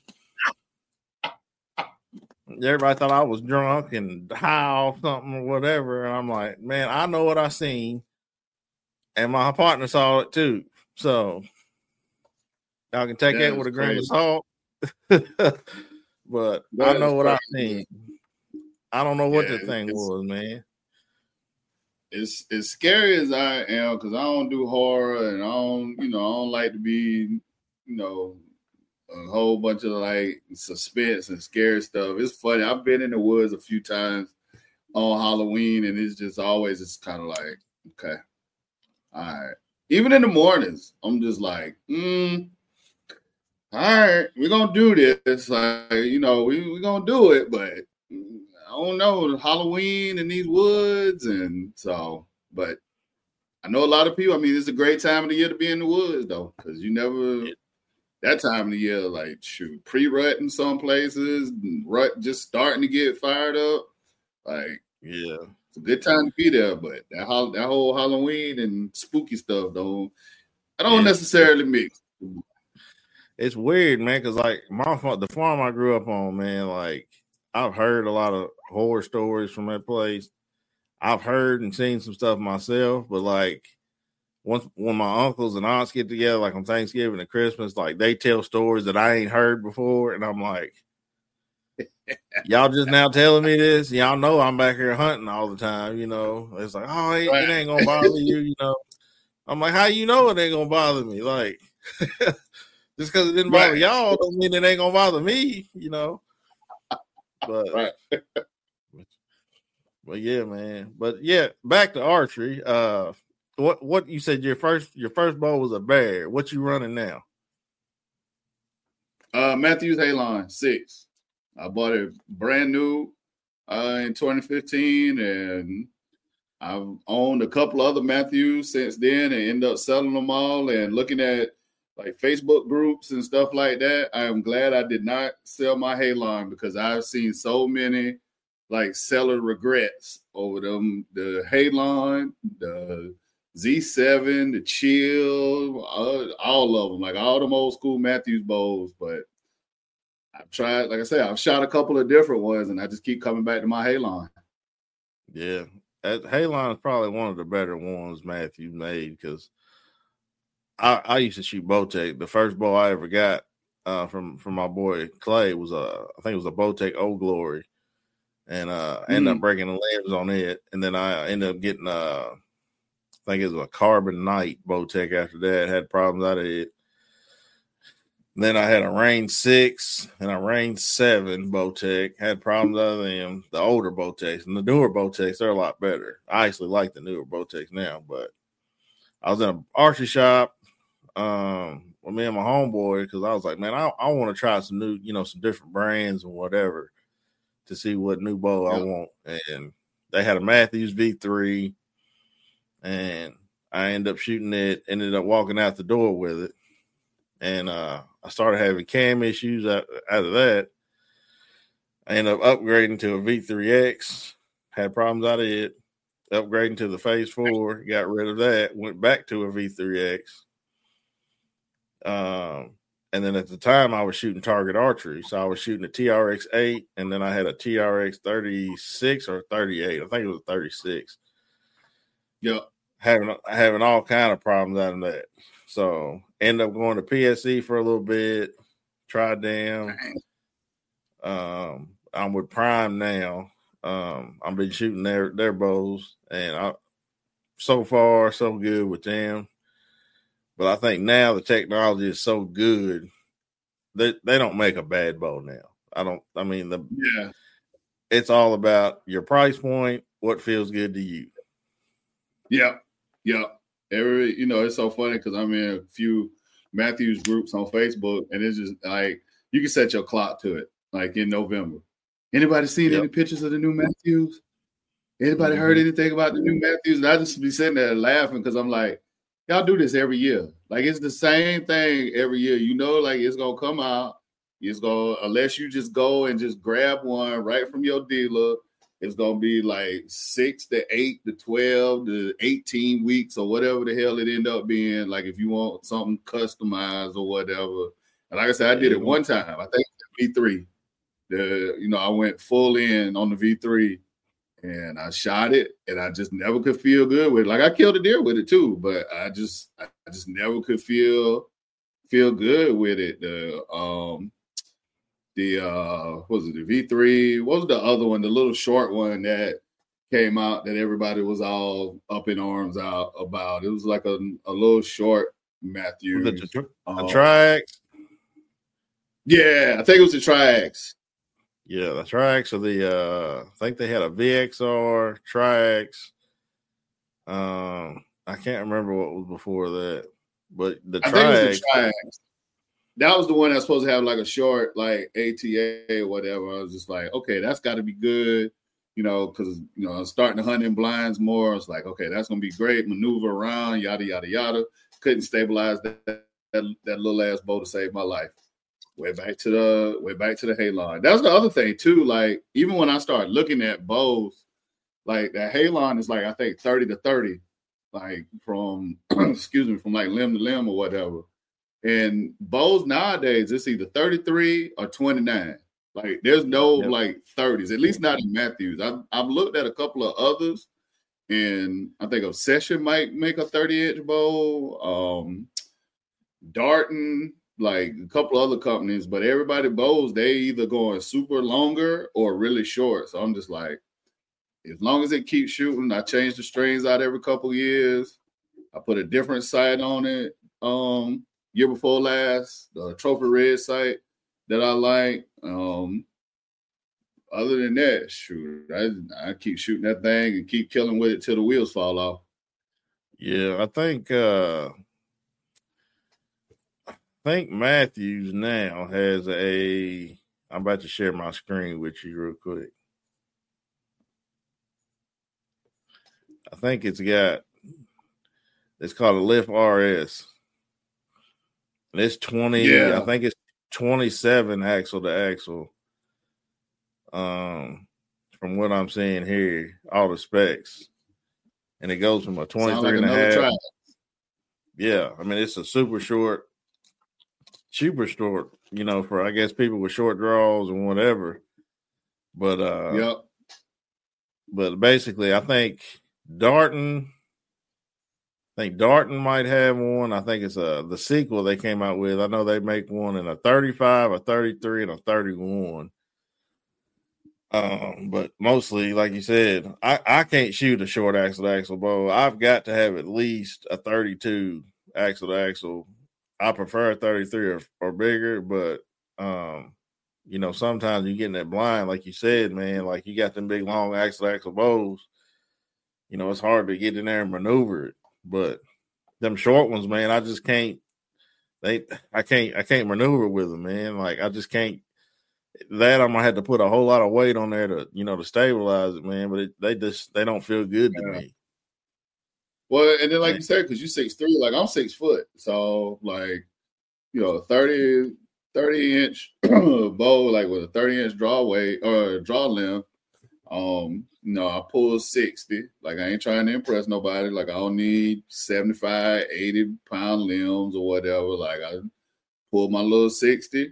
Everybody thought I was drunk and high off something or whatever. And I'm like, man, I know what I seen. And my partner saw it too. So y'all can take that, that with a grain of salt. But that I know what crazy. I seen. I don't know what yeah, the thing was, man. It's as scary as I am because I don't do horror and I don't, you know, I don't like to be, you know, a whole bunch of like suspense and scary stuff. It's funny. I've been in the woods a few times on Halloween, and it's just always it's kind of like, okay, all right. Even in the mornings, I'm just like, mm, all right, we're gonna do this. Like, you know, we we're gonna do it, but I don't know, Halloween in these woods, and so, but I know a lot of people. I mean, it's a great time of the year to be in the woods, though, because you never. That time of the year, like, shoot, pre-rut in some places, rut just starting to get fired up. Like, yeah, it's a good time to be there, but that whole, that whole Halloween and spooky stuff, though, I don't yeah. necessarily mix. It's weird, man, because, like, my the farm I grew up on, man, like, I've heard a lot of horror stories from that place. I've heard and seen some stuff myself, but, like, Once when my uncles and aunts get together, like on Thanksgiving and Christmas, like they tell stories that I ain't heard before, and I'm like, y'all just now telling me this? Y'all know I'm back here hunting all the time, you know. It's like, oh, it, it ain't gonna bother you, you know. I'm like, how you know it ain't gonna bother me? Like, just because it didn't bother right. y'all don't mean it ain't gonna bother me, you know. But, right. but yeah, man. But yeah, back to archery. Uh, What what you said your first your first bow was a bear. What you running now? Uh, Matthews Halon six. I bought it brand new uh, in twenty fifteen, and I've owned a couple other Matthews since then, and ended up selling them all. And looking at like Facebook groups and stuff like that, I am glad I did not sell my Halon because I've seen so many like seller regrets over them. The Halon, the Z seven, the Chill, all, all of them, like all them old school Matthews bows. But I've tried, like I said, I've shot a couple of different ones, and I just keep coming back to my Halon. Yeah, Halon is probably one of the better ones Matthews made because I, I used to shoot Bowtech. The first bow I ever got uh, from from my boy Clay was a, I think it was a Bowtech Old Glory, and uh, Mm. ended up breaking the limbs on it. And then I ended up getting, uh, I think it was a Carbon Knight Bowtech after that. Had problems out of it. Then I had a Range six and a Range seven Bowtech. Had problems out of them. The older Bowtechs and the newer Bowtechs, they're a lot better. I actually like the newer Bowtechs now, but I was in an archery shop um, with me and my homeboy because I was like, man, I, I want to try some new, you know, some different brands and whatever to see what new bow I Yep. want. And they had a Matthews V three, and I ended up shooting it, ended up walking out the door with it. And uh, I started having cam issues out, out of that. I ended up upgrading to a V three X, had problems out of it, upgrading to the Phase four, got rid of that, went back to a V three X. Um, and then at the time, I was shooting target archery. So I was shooting a T R X eight, and then I had a T R X thirty-six or thirty-eight. I think it was thirty-six. Yep. Having, having all kind of problems out of that. So end up going to P S E for a little bit, tried them. Um, I'm with Prime now. Um, I've been shooting their their bows, and I so far so good with them. But I think now the technology is so good that they, they don't make a bad bow now. I don't. I mean the Yeah. It's all about your price point, what feels good to you. Yep. Yep. Every, you know, it's so funny because I'm in a few Matthews groups on Facebook, and it's just like you can set your clock to it. Like in November, anybody seen Yep. any pictures of the new Matthews? Anybody Mhm. heard anything about the new Matthews? And I just be sitting there laughing because I'm like, y'all do this every year. Like it's the same thing every year. You know, like it's gonna come out. It's gonna, unless you just go and just grab one right from your dealer. It's gonna be like six to eight to twelve to eighteen weeks or whatever the hell it end up being. Like if you want something customized or whatever. And like I said, I did it one time. I think V three. The you know I went full in on the V three, and I shot it, and I just never could feel good with it. Like I killed a deer with it too, but I just I just never could feel feel good with it. The um. The uh what was it, the V three? What was the other one? The little short one that came out that everybody was all up in arms out about. It was like a, a little short Matthews. Was it the, the um, Tri-X? Yeah, I think it was the Tri-X. Yeah, the Tri-X or the uh I think they had a V X R, Tri-X. Um I can't remember what was before that. But the I think it was Tri-X, the Tri-X. That was the one that's supposed to have like a short, like A T A or whatever. I was just like, okay, that's got to be good, you know, because, you know, I was starting to hunt in blinds more. I was like, okay, that's going to be great. Maneuver around, yada, yada, yada. Couldn't stabilize that, that, that little ass bow to save my life. Went back to the, went back to the Halon. That was the other thing too. Like, even when I started looking at bows, like that Halon is like, I think thirty to thirty, like from, excuse me, from like limb to limb or whatever. And bows nowadays, it's either thirty-three or twenty-nine. Like, there's no Yep. like thirties, at least not in Matthews. I've, I've looked at a couple of others, and I think Obsession might make a thirty-inch bow. Um, Darton, like a couple other companies, but everybody bows, they either going super longer or really short. So I'm just like, as long as it keeps shooting, I change the strings out every couple years. I put a different sight on it. Um, year before last, the Trophy Red sight that I like. Um, other than that, shoot, I, I keep shooting that thing and keep killing with it till the wheels fall off. yeah, I think uh I think Matthews now has a I'm about to share my screen with you real quick. I think it's got it's called a Lift R S. And it's twenty, Yeah. I think it's twenty-seven axle to axle. Um, from what I'm seeing here, all the specs. And it goes from a Sound twenty-three like and a another half. try. Yeah, I mean, it's a super short, super short, you know, for I guess people with short draws and whatever. But uh Yep. but basically I think Darton I think Darton might have one. I think it's a the sequel they came out with. I know they make one in a thirty-five, a thirty-three, and a thirty-one. Um, but mostly, like you said, I, I can't shoot a short axle to axle bow. I've got to have at least a thirty-two axle to axle. I prefer a thirty-three or, or bigger, but um, you know, sometimes you get in that blind, like you said, man. Like you got them big long axle to axle bows. You know, it's hard to get in there and maneuver it. But them short ones, man, I just can't. They, I can't, I can't maneuver with them, man. Like I just can't. That I'm gonna have to put a whole lot of weight on there to, you know, to stabilize it, man. But it, they just they don't feel good to yeah. me. Well, and then like you said, because you're six three, like I'm six foot, so like you know, thirty, thirty inch bow, like with a thirty inch draw weight or draw length. Um, you know, I pull sixty. Like I ain't trying to impress nobody. Like I don't need seventy-five, eighty pound limbs or whatever. Like I pull my little sixty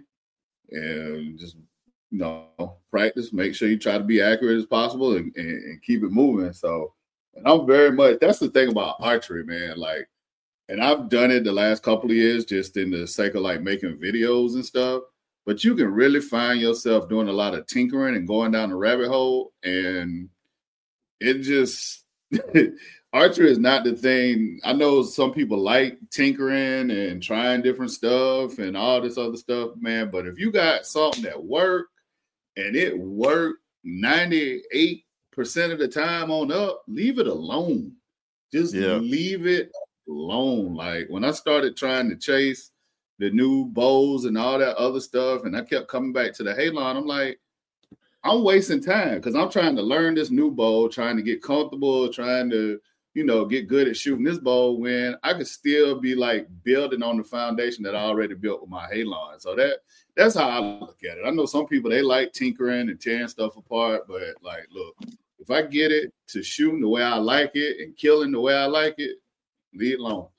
and just, you know, practice, make sure you try to be accurate as possible and, and, and keep it moving. So, and I'm very much, that's the thing about archery, man. Like, and I've done it the last couple of years just in the sake of like making videos and stuff. But you can really find yourself doing a lot of tinkering and going down the rabbit hole. And it just, archery is not the thing. I know some people like tinkering and trying different stuff and all this other stuff, man. But if you got something that worked and it worked ninety-eight percent of the time on up, leave it alone. Just yeah. leave it alone. Like when I started trying to chase the new bows and all that other stuff, and I kept coming back to the Halon, I'm like, I'm wasting time because I'm trying to learn this new bow, trying to get comfortable, trying to, you know, get good at shooting this bow when I could still be like building on the foundation that I already built with my Halon. So that that's how I look at it. I know some people, they like tinkering and tearing stuff apart, but like, look, if I get it to shooting the way I like it and killing the way I like it, leave it alone.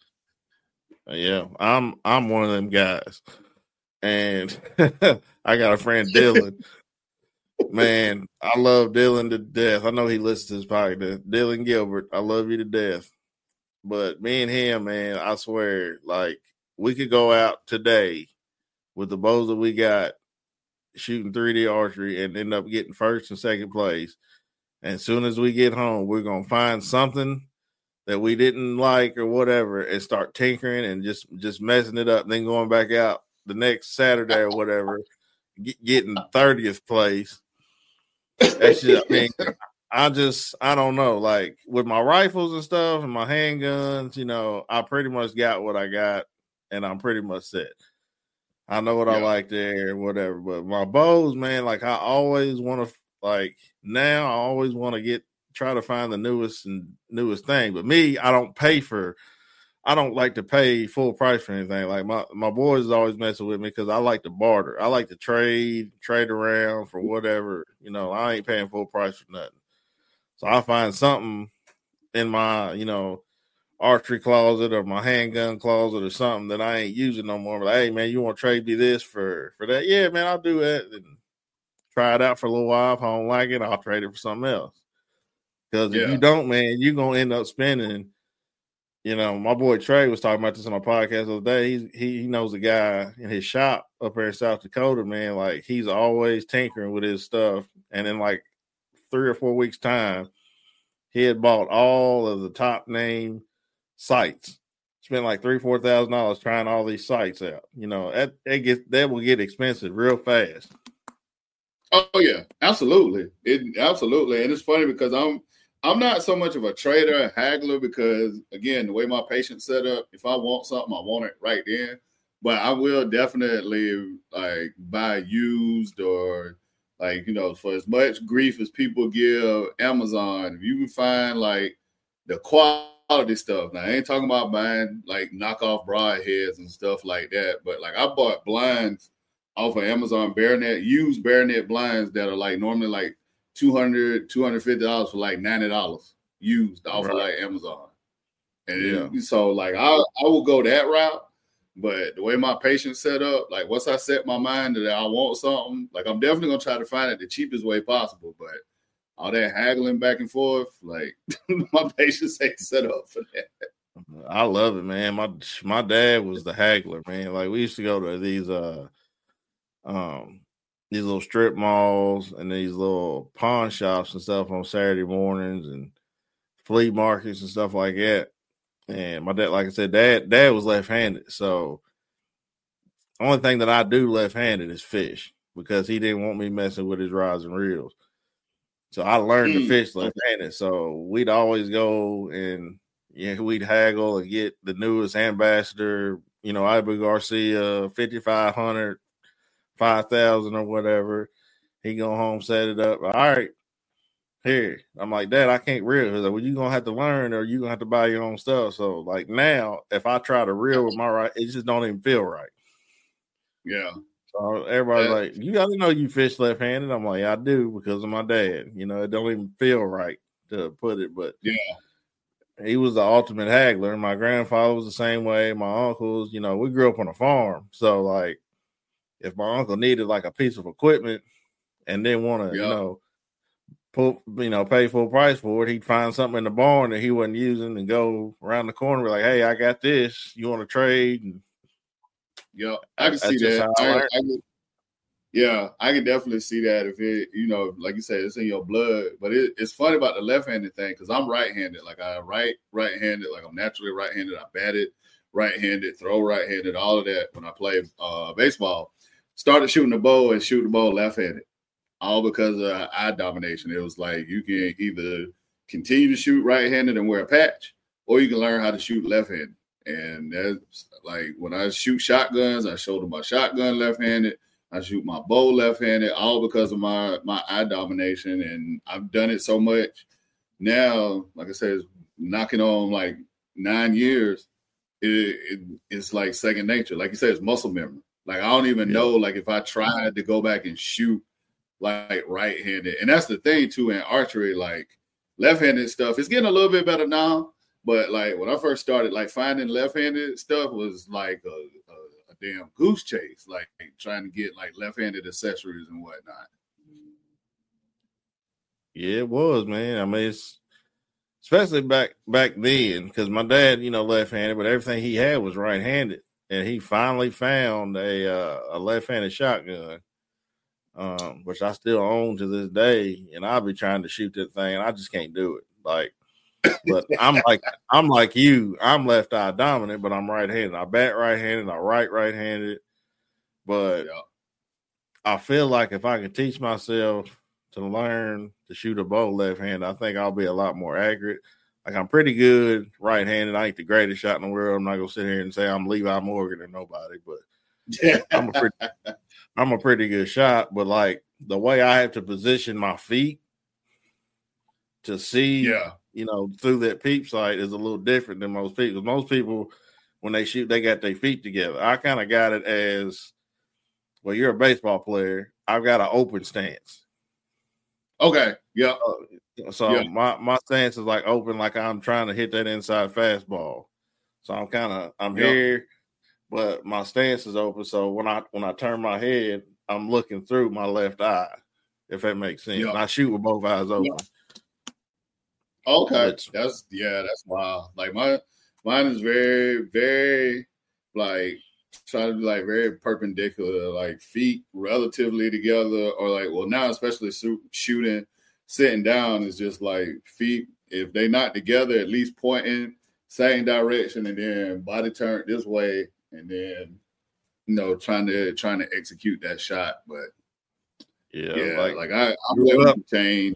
Yeah, I'm I'm one of them guys. And I got a friend, Dylan. Man, I love Dylan to death. I know he listens to his podcast. Dylan Gilbert, I love you to death. But me and him, man, I swear, like, we could go out today with the bows that we got shooting three D archery and end up getting first and second place. And as soon as we get home, we're going to find something that we didn't like or whatever and start tinkering and just, just messing it up and then going back out the next Saturday or whatever, get, getting thirtieth place. That's just, I mean, I just, I don't know. Like with my rifles and stuff and my handguns, you know, I pretty much got what I got and I'm pretty much set. I know what yeah. I like there, whatever. But my bows, man, like I always want to, like now I always want to get, try to find the newest and newest thing. But me, I don't pay for, I don't like to pay full price for anything. Like my, my boys is always messing with me because I like to barter. I like to trade, trade around for whatever. You know, I ain't paying full price for nothing. So I find something in my, you know, archery closet or my handgun closet or something that I ain't using no more. But like, hey, man, you want to trade me this for, for that? Yeah, man, I'll do that. And try it out for a little while. If I don't like it, I'll trade it for something else. Because if yeah. you don't, man, you're going to end up spending, you know, my boy Trey was talking about this on my podcast the other day. He's, he, he knows a guy in his shop up here in South Dakota, man. Like, he's always tinkering with his stuff. And in like three or four weeks' time, he had bought all of the top name sites. Spent like three, four thousand dollars trying all these sites out. You know, that that, gets, that will get expensive real fast. Oh yeah, absolutely. It absolutely. And it's funny because I'm I'm not so much of a trader, a haggler, because again, the way my patient's set up, if I want something, I want it right then. But I will definitely like buy used or like, you know, for as much grief as people give Amazon, if you can find like the quality stuff. Now I ain't talking about buying like knockoff broadheads and stuff like that, but like I bought blinds off of Amazon Baronet, used Baronet blinds that are like normally like two hundred dollars, two hundred fifty dollars for like ninety dollars used off right. of like Amazon. And yeah. it, so like I I will go that route, but the way my patient's set up, like once I set my mind that I want something, like I'm definitely gonna try to find it the cheapest way possible. But all that haggling back and forth, like my patients ain't set up for that. I love it, man. My my dad was the haggler, man. Like we used to go to these uh Um, these little strip malls and these little pawn shops and stuff on Saturday mornings and flea markets and stuff like that. And my dad, like I said, dad, dad was left-handed. So the only thing that I do left-handed is fish because he didn't want me messing with his rods and reels. So I learned mm. to fish left-handed. So we'd always go and yeah, we'd haggle and get the newest ambassador, you know, Iber Garcia, fifty-five hundred, five thousand or whatever. He go home, set it up. All right, here. I'm like, Dad, I can't reel. He's like, well, you're going to have to learn or you're going to have to buy your own stuff. So, like, now, if I try to reel with my right, it just don't even feel right. Yeah. So everybody's yeah. like, you got to know you fish left-handed. I'm like, I do because of my dad. You know, it don't even feel right to put it, but yeah. He was the ultimate haggler. My grandfather was the same way. My uncles, you know, we grew up on a farm. So, like, if my uncle needed, like, a piece of equipment and didn't want to, yeah. you know, put, you know, pay full price for it, he'd find something in the barn that he wasn't using and go around the corner and be like, hey, I got this. You want to trade? And yeah, I can see that. I, I, I can, yeah, I can definitely see that if it, you know, like you said, it's in your blood. But it, it's funny about the left-handed thing because I'm right-handed. Like I right, right-handed. Like I'm naturally right-handed. I bat it right-handed, throw right-handed, all of that when I play uh, baseball. Started shooting the ball and shoot the ball left-handed, all because of eye domination. It was like you can either continue to shoot right-handed and wear a patch, or you can learn how to shoot left-handed. And that's like when I shoot shotguns, I shoulder my shotgun left-handed. I shoot my bow left-handed, all because of my my eye domination, and I've done it so much. Now, like I said, it's knocking on like nine years. It, it, it's like second nature. Like you said, it's muscle memory. Like I don't even yeah. know, like if I tried to go back and shoot like right-handed, and that's the thing too in archery. Like left-handed stuff, it's getting a little bit better now. But like when I first started, like finding left-handed stuff was like a, a damn goose chase, like trying to get like left-handed accessories and whatnot. Yeah, it was, man. I mean, it's especially back back then because my dad, you know, left-handed, but everything he had was right-handed, and he finally found a uh, a left-handed shotgun, um, which I still own to this day, and I'll be trying to shoot that thing, and I just can't do it. Like, but I'm like I'm like you. I'm left eye dominant, but I'm right-handed. I bat right-handed. I write right-handed. But yeah. I feel like if I could teach myself to learn to shoot a bow left-handed, I think I'll be a lot more accurate. Like I'm pretty good right-handed. I ain't the greatest shot in the world. I'm not gonna sit here and say I'm Levi Morgan or nobody, but I'm a pretty I'm a pretty good shot. But like the way I have to position my feet to see. Yeah. You know, through that peep sight is a little different than most people. Most people, when they shoot, they got their feet together. I kind of got it as, well, you're a baseball player. I've got an open stance. Okay. Yeah. Uh, so yeah. my my stance is like open, like I'm trying to hit that inside fastball. So I'm kind of I'm yeah. here, but my stance is open. So when I when I turn my head, I'm looking through my left eye, if that makes sense. Yeah. And I shoot with both eyes open. Yeah. Okay, that's yeah, that's wild. Like my mine is very, very like trying to be like very perpendicular, like feet relatively together, or like well now especially shooting, sitting down is just like feet if they not together at least pointing same direction, and then body turn this way, and then you know trying to trying to execute that shot. But yeah, yeah, like, like I I'm able to change.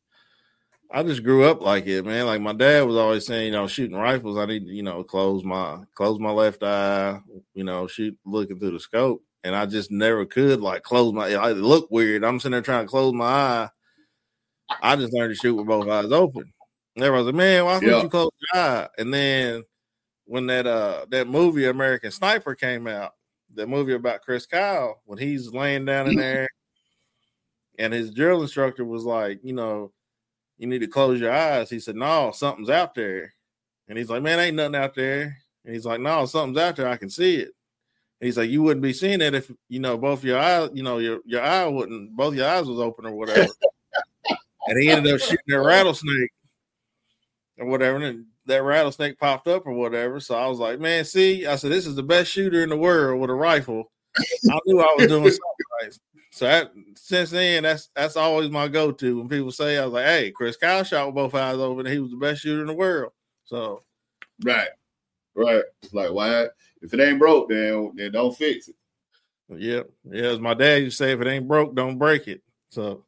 I just grew up like it, man. Like my dad was always saying, you know, shooting rifles, I need to, you know, close my close my left eye, you know, shoot looking through the scope. And I just never could like close my eye. It looked weird. I'm sitting there trying to close my eye. I just learned to shoot with both eyes open. And everybody's like, man, why couldn't yeah. you close your eye? And then when that uh that movie American Sniper came out, that movie about Chris Kyle, when he's laying down in there and his drill instructor was like, you know, you need to close your eyes. He said, no, something's out there. And he's like, man, ain't nothing out there. And he's like, no, something's out there. I can see it. And he's like, you wouldn't be seeing it if, you know, both your eyes, you know, your, your eye wouldn't, both your eyes was open or whatever. And he ended up shooting a rattlesnake or whatever. And that rattlesnake popped up or whatever. So I was like, man, see, I said, this is the best shooter in the world with a rifle. I knew I was doing something right. So that, since then, that's that's always my go-to when people say, I was like, hey, Chris Kyle shot with both eyes open and he was the best shooter in the world. So right. Right. It's like, why? If it ain't broke, then, then don't fix it. Yeah. Yeah. As my dad used to say, if it ain't broke, don't break it. So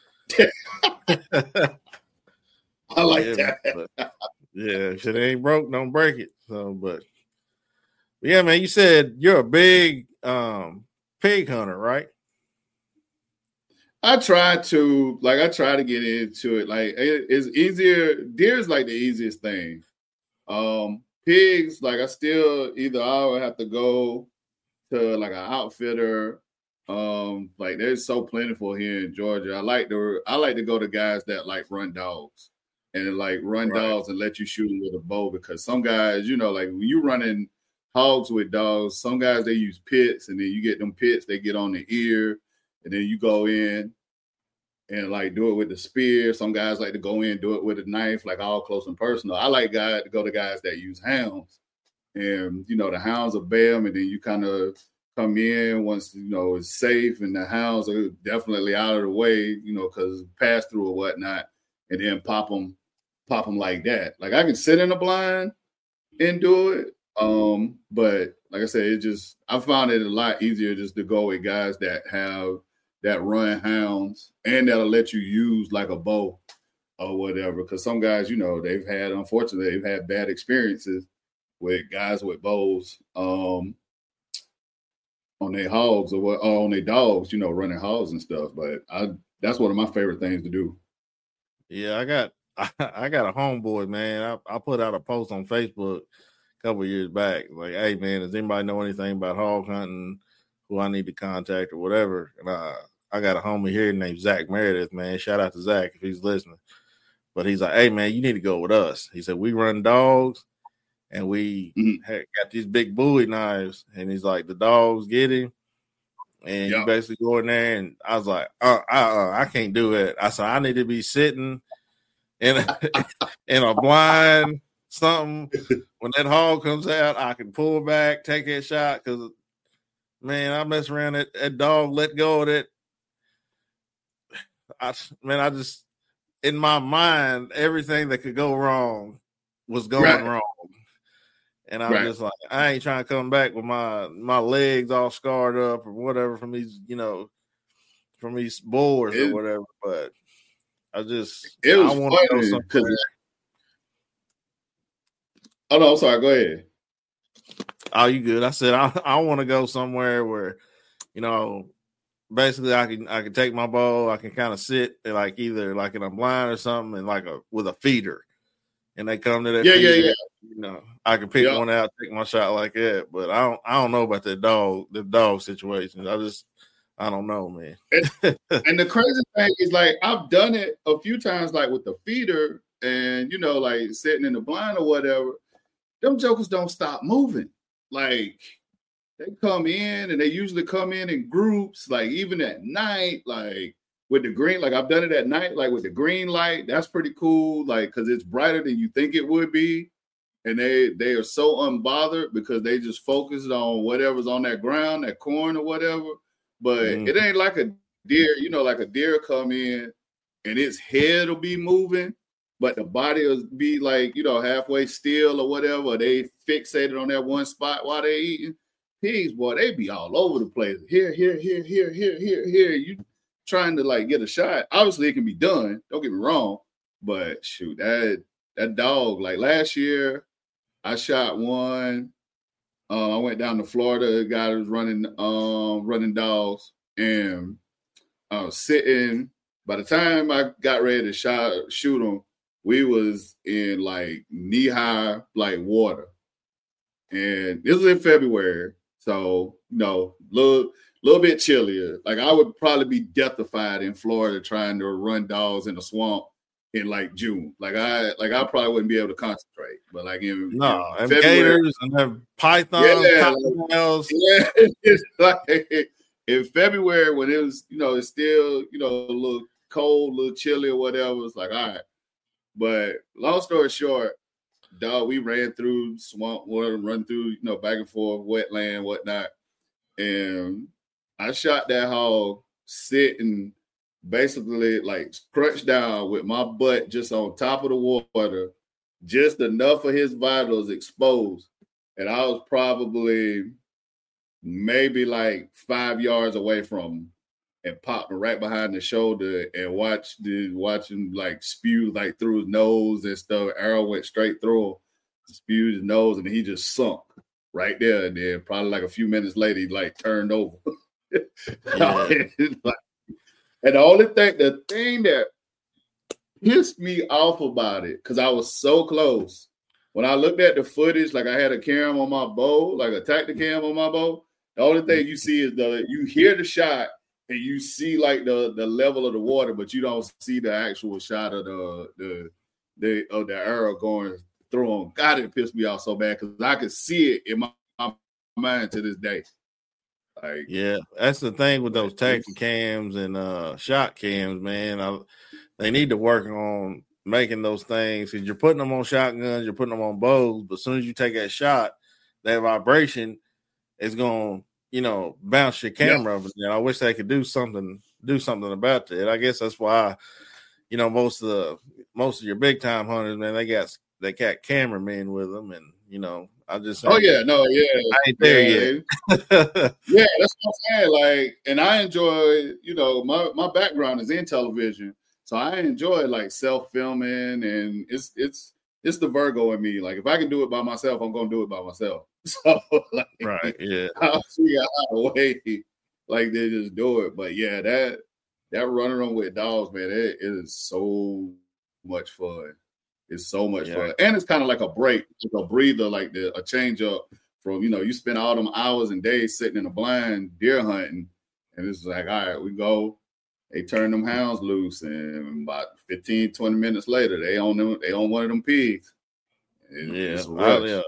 I like yeah, that. But, yeah. If it ain't broke, don't break it. So, but yeah, man, you said you're a big um, pig hunter, right? I try to, like, I try to get into it. Like, it, it's easier. Deer is like the easiest thing. Um, pigs, like, I still either I would have to go to like an outfitter. Um, like, they're so plentiful here in Georgia. I like to, I like to go to guys that like run dogs and like run right. dogs and let you shoot them with a bow, because some guys, you know, like when you running hogs with dogs, some guys they use pits, and then you get them pits, they get on the ear, and then you go in and like do it with the spear. Some guys like to go in, do it with a knife, like all close and personal. I like guys to go to guys that use hounds, and you know the hounds will bay them, and then you kind of come in once you know it's safe, and the hounds are definitely out of the way, you know, because pass through or whatnot, and then pop them, pop them like that. Like I can sit in the blind and do it, um, but like I said, it just I found it a lot easier just to go with guys that have that run hounds and that'll let you use like a bow or whatever. Because some guys, you know, they've had, unfortunately, they've had bad experiences with guys with bows um, on their hogs or, what, or on their dogs, you know, running hogs and stuff. But I that's one of my favorite things to do. Yeah, I got I, I got a homeboy, man. I, I put out a post on Facebook a couple of years back, like, hey, man, does anybody know anything about hog hunting, who I need to contact or whatever? And I, I got a homie here named Zach Meredith, man. Shout out to Zach if he's listening. But he's like, hey, man, you need to go with us. He said, we run dogs, and we mm-hmm. had, got these big Bowie knives. And he's like, the dogs get him. And yep. you basically go in there. And I was like, uh, uh, I can't do it. I said, I need to be sitting in a, in a blind something. When that hog comes out, I can pull back, take that shot. Because, man, I mess around. That, that dog let go of that. I, man, I just, in my mind, everything that could go wrong was going right. wrong. And I'm right. just like, I ain't trying to come back with my, my legs all scarred up or whatever from these, you know, from these boars it, or whatever. But I just, it was I want to go somewhere. Oh, no, I'm sorry. Go ahead. Oh, you good. I said, I, I want to go somewhere where, you know, basically, I can I can take my bow. I can kind of sit and like either like in a blind or something, and like a with a feeder, and they come to that. Yeah, feeder, yeah, yeah. You know, I can pick yep. one out, take my shot like that. But I don't I don't know about the dog the dog situation. I just I don't know, man. and, and the crazy thing is, like, I've done it a few times, like with the feeder, and you know, like sitting in the blind or whatever. Them jokers don't stop moving, like. They come in and they usually come in in groups, like even at night, like with the green, like I've done it at night, like with the green light. That's pretty cool, like because it's brighter than you think it would be. And they they are so unbothered because they just focused on whatever's on that ground, that corn or whatever. But mm. it ain't like a deer, you know, like a deer come in and its head will be moving, but the body will be like, you know, halfway still or whatever. Or they fixated on that one spot while they're eating. Pigs, boy, they be all over the place. Here, here, here, here, here, here, here. You trying to like get a shot. Obviously, it can be done. Don't get me wrong. But shoot, that that dog, like last year, I shot one. Uh, I went down to Florida. A guy was running um running dogs. And I was sitting. By the time I got ready to shot, shoot him, we was in like knee-high like water. And this was in February. So, you know, a little, little bit chillier. Like, I would probably be deathified in Florida trying to run dogs in the swamp in, like, June. Like, I like I probably wouldn't be able to concentrate. But, like, in, no, in and February, gators and then pythons, yeah, cottontails. Yeah, it's like in February when it was, you know, it's still, you know, a little cold, a little chilly or whatever. It's like, all right. But long story short, dog, we ran through swamp water, run through, you know, back and forth, wetland, whatnot. And I shot that hog sitting basically like crouched down with my butt just on top of the water, just enough of his vitals exposed. And I was probably maybe like five yards away from him and popped him right behind the shoulder and watched the watch him like spew like through his nose and stuff. Arrow went straight through him, spewed his nose, and he just sunk right there. And then probably like a few minutes later, he like turned over. Yeah. Like, and the only thing, the thing that pissed me off about it, because I was so close. When I looked at the footage, like I had a cam on my bow, like a tactic cam on my bow, the only thing you see is the you hear the shot and you see like the, the level of the water, but you don't see the actual shot of the the the of the arrow going through him. God, it pissed me off so bad because I could see it in my, my mind to this day. Like, yeah, that's the thing with those tactic cams and uh, shot cams, man. I, they need to work on making those things because you're putting them on shotguns, you're putting them on bows, but as soon as you take that shot, that vibration is going to, you know, bounce your camera up. And I wish they could do something, do something about that. I guess that's why, you know, most of the most of your big time hunters, man, they got they got cameramen with them, and you know, I just oh yeah, no, yeah, I ain't there yeah. yet. Yeah, that's what I'm saying. Like, and I enjoy, you know, my my background is in television. So I enjoy like self-filming, and it's it's it's the Virgo in me. Like if I can do it by myself, I'm gonna do it by myself. So like, right, yeah, I'll see how a way like they just do it. But yeah, that that running on with dogs, man, it, it is so much fun. It's so much yeah. fun, and it's kind of like a break, like a breather, like the, a change up from, you know, you spend all them hours and days sitting in a blind deer hunting, and it's like, all right, we go. They turn them hounds loose, and about fifteen, twenty minutes later, they on them. They on one of them pigs. It, yeah, I, yeah.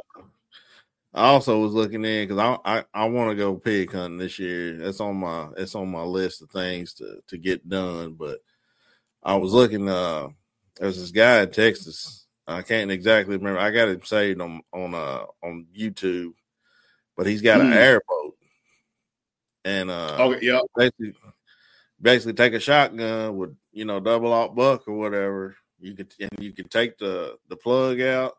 I also was looking in because I I, I want to go pig hunting this year. That's on my it's on my list of things to to get done. But I was looking. Uh, there's this guy in Texas. I can't exactly remember. I got him saved on on uh on YouTube, but he's got mm. an airboat, and uh, okay, yeah, basically. Basically, take a shotgun with, you know, double aught buck or whatever. You could and you could take the, the plug out,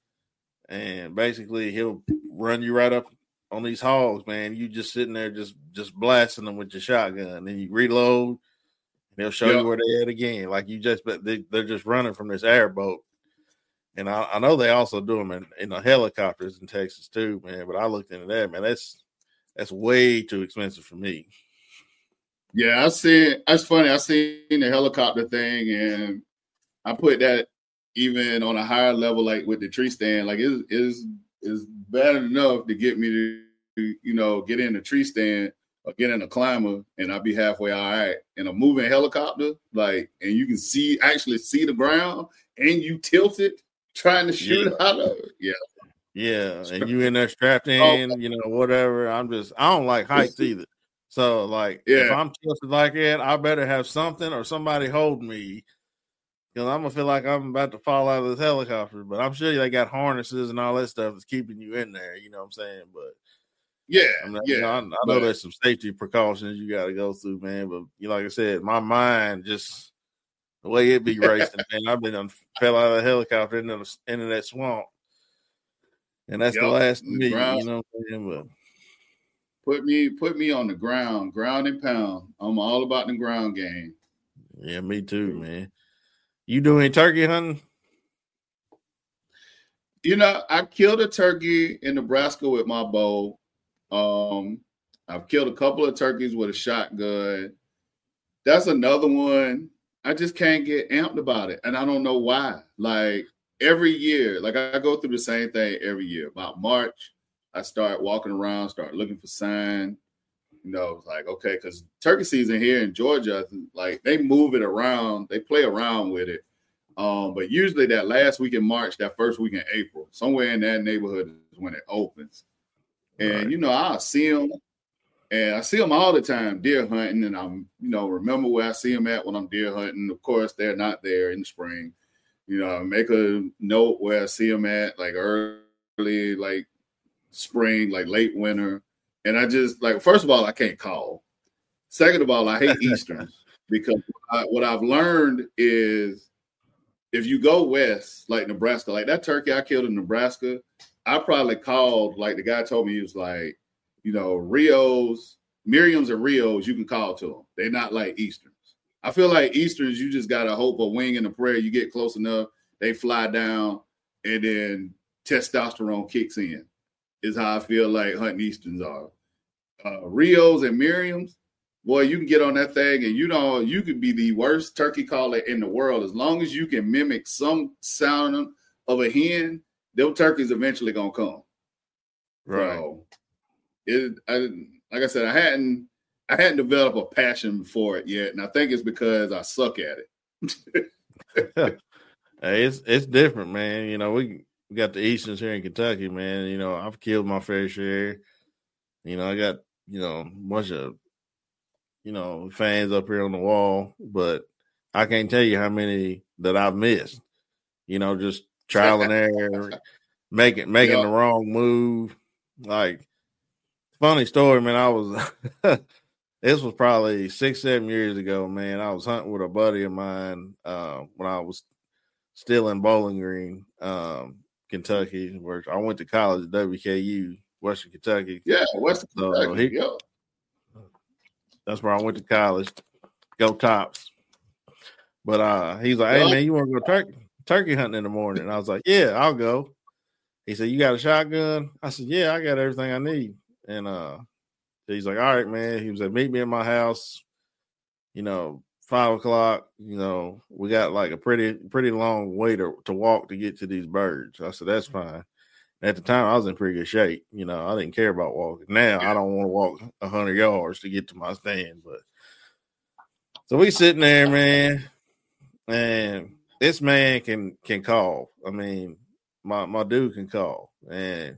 and basically he'll run you right up on these hogs, man. You just sitting there just just blasting them with your shotgun. Then you reload, and they'll show yep. you where they're at again. Like you just they, they're just running from this airboat. And I, I know they also do them in, in the helicopters in Texas too, man. But I looked into that, man. That's that's way too expensive for me. Yeah, I see. That's funny. I seen the helicopter thing, and I put that even on a higher level, like with the tree stand. Like it is is bad enough to get me to, you know, get in the tree stand or get in a climber, and I'll be halfway all right. And a moving helicopter, like, and you can see actually see the ground, and you tilt it trying to shoot yeah. out of it. Yeah, yeah, and you in there strapped in, oh. you know, whatever. I'm just I don't like heights either. So, like, yeah. if I'm tilted like that, I better have something or somebody hold me, because I'm going to feel like I'm about to fall out of this helicopter. But I'm sure they got harnesses and all that stuff that's keeping you in there, you know what I'm saying? But, yeah, I mean, yeah. You know, I, I know but, there's some safety precautions you got to go through, man. But, you know, like I said, my mind just, the way it be racing, man, I've been on, fell out of the helicopter into, the, into that swamp. And that's yep. the last of me, you know what I'm saying? But, Put me, put me on the ground, ground and pound. I'm all about the ground game. Yeah, me too, man. You doing turkey hunting? You know, I killed a turkey in Nebraska with my bow. Um, I've killed a couple of turkeys with a shotgun. That's another one. I just can't get amped about it, and I don't know why. Like every year, like I go through the same thing every year. About March, I start walking around, start looking for sign. You know, it's like, okay, because turkey season here in Georgia, like they move it around, they play around with it. Um, but usually that last week in March, that first week in April, somewhere in that neighborhood is when it opens. And, right. you know, I'll see them, and I see them all the time deer hunting, and I'm, you know, remember where I see them at when I'm deer hunting. Of course, they're not there in the spring. You know, I make a note where I see them at, like early, like, spring, like late winter. And I just like, first of all, I can't call. Second of all, I hate Easterns because I, what I've learned is if you go west, like Nebraska, like that turkey I killed in Nebraska, I probably called, like the guy told me, he was like, you know, Rios, Miriam's and Rios, you can call to them. They're not like Easterns. I feel like Easterns, you just got to hope a wing and a prayer. You get close enough, they fly down, and then testosterone kicks in, is how I feel like hunting Easterns are. Uh, Rios and Miriam's, boy, you can get on that thing and you know you could be the worst turkey caller in the world. As long as you can mimic some sound of a hen, them turkeys eventually gonna come. Right. So it, I, like I said, I hadn't, I hadn't developed a passion for it yet, and I think it's because I suck at it. Hey, it's it's different, man. You know, we, we got the Easterns here in Kentucky, man. You know, I've killed my fair share. You know, I got you know a bunch of you know, fans up here on the wall, but I can't tell you how many that I've missed, you know, just trial and error, making, making yep. the wrong move. Like, funny story, man. I was, this was probably six, seven years ago, man. I was hunting with a buddy of mine uh, when I was still in Bowling Green, um, Kentucky, where I went to college at W K U, Western Kentucky. Yeah, Western so Kentucky. He, yeah. That's where I went to college. Go Tops. But uh, he's like, hey, man, you want to go turkey turkey hunting in the morning? And I was like, yeah, I'll go. He said, you got a shotgun? I said, yeah, I got everything I need. And uh, he's like, all right, man. He was like, meet me at my house, you know, five o'clock. You know, we got like a pretty pretty long way to, to walk to get to these birds. I said, that's fine. At the time, I was in pretty good shape. You know, I didn't care about walking. Now, I don't want to walk one hundred yards to get to my stand. But so we sitting there, man, and this man can can call. I mean, my, my dude can call. And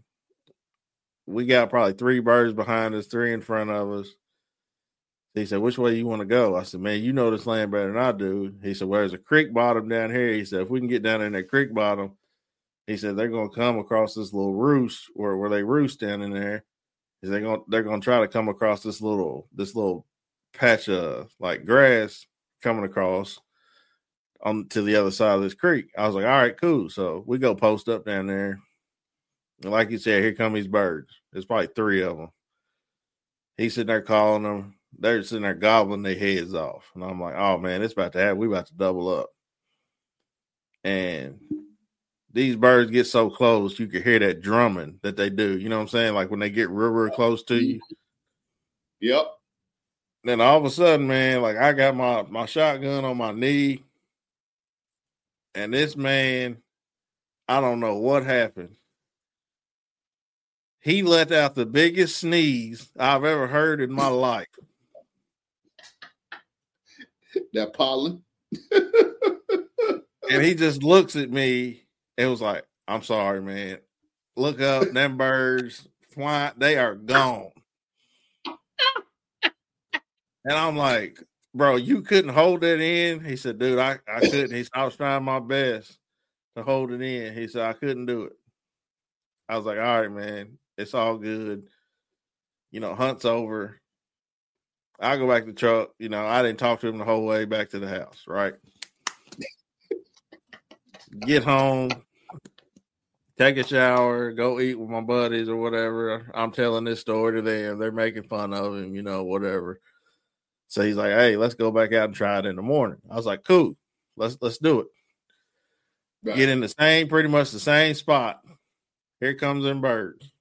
we got probably three birds behind us, three in front of us. He said, which way you want to go? I said, man, you know this land better than I do. He said, well, there's a creek bottom down here. He said, if we can get down in that creek bottom, he said they're gonna come across this little roost where, where they roost down in there. Is they gonna they're gonna try to come across this little this little patch of like grass coming across on to the other side of this creek. I was like, all right, cool. So we go post up down there. And like you said, here come these birds. There's probably three of them. He's sitting there calling them. They're sitting there gobbling their heads off. And I'm like, oh man, it's about to happen. We about to double up. And these birds get so close, you can hear that drumming that they do. You know what I'm saying? Like when they get real, real close to you. Yep. Then all of a sudden, man, like I got my, my shotgun on my knee. And this man, I don't know what happened. He let out the biggest sneeze I've ever heard in my life. That pollen. And he just looks at me. It was like, I'm sorry, man. Look up, them birds flying, they are gone. And I'm like, bro, you couldn't hold that in? He said, dude, I, I couldn't. He said, I was trying my best to hold it in. He said, I couldn't do it. I was like, all right, man, it's all good. You know, hunt's over. I go back to the truck. You know, I didn't talk to him the whole way back to the house, right? Get home, take a shower, go eat with my buddies or whatever. I'm telling this story to them. They're making fun of him, you know, whatever. So he's like, hey, let's go back out and try it in the morning. I was like, cool, let's let's do it. Right. Get in the same, pretty much the same spot. Here comes them birds.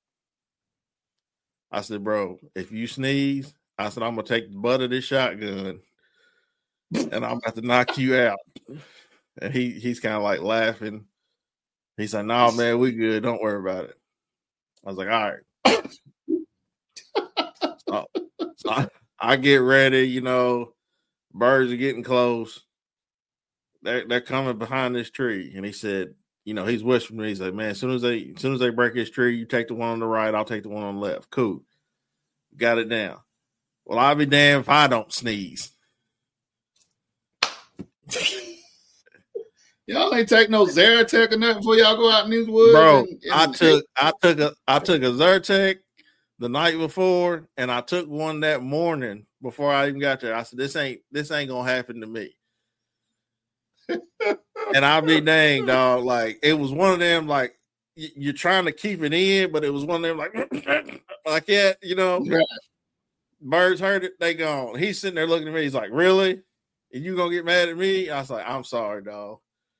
I said, bro, if you sneeze, I said, I'm going to take the butt of this shotgun and I'm about to knock you out. And he he's kind of like laughing. He's like, no, man, we good. Don't worry about it. I was like, all right. so, so I, I get ready, you know, birds are getting close. They're, they're coming behind this tree. And he said, you know, he's whispering to me. He's like, man, as soon as they as soon as they break this tree, you take the one on the right, I'll take the one on the left. Cool. Got it down. Well, I'll be damned if I don't sneeze. Y'all ain't take no Zyrtec or nothing before y'all go out in these woods. Bro, and, and I took I took a I took a Zyrtec, the night before, and I took one that morning before I even got there. I said, "This ain't this ain't gonna happen to me." And I'll be dang, dog. Like it was one of them. Like y- you're trying to keep it in, but it was one of them. Like like yeah, you know. Right. Birds heard it, they gone. He's sitting there looking at me. He's like, "Really? And you gonna get mad at me?" I was like, "I'm sorry, dog."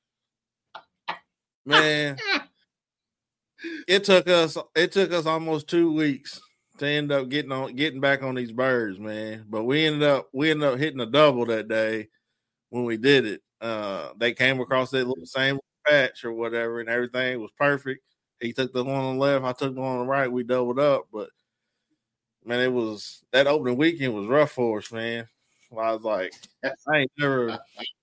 Man, it took us it took us almost two weeks to end up getting on getting back on these birds, man. But we ended up we ended up hitting a double that day when we did it. Uh, they came across that little same patch or whatever, and everything was perfect. He took the one on the left, I took the one on the right. We doubled up, but. Man, it was that opening weekend was rough for us, man. I was like, I ain't never.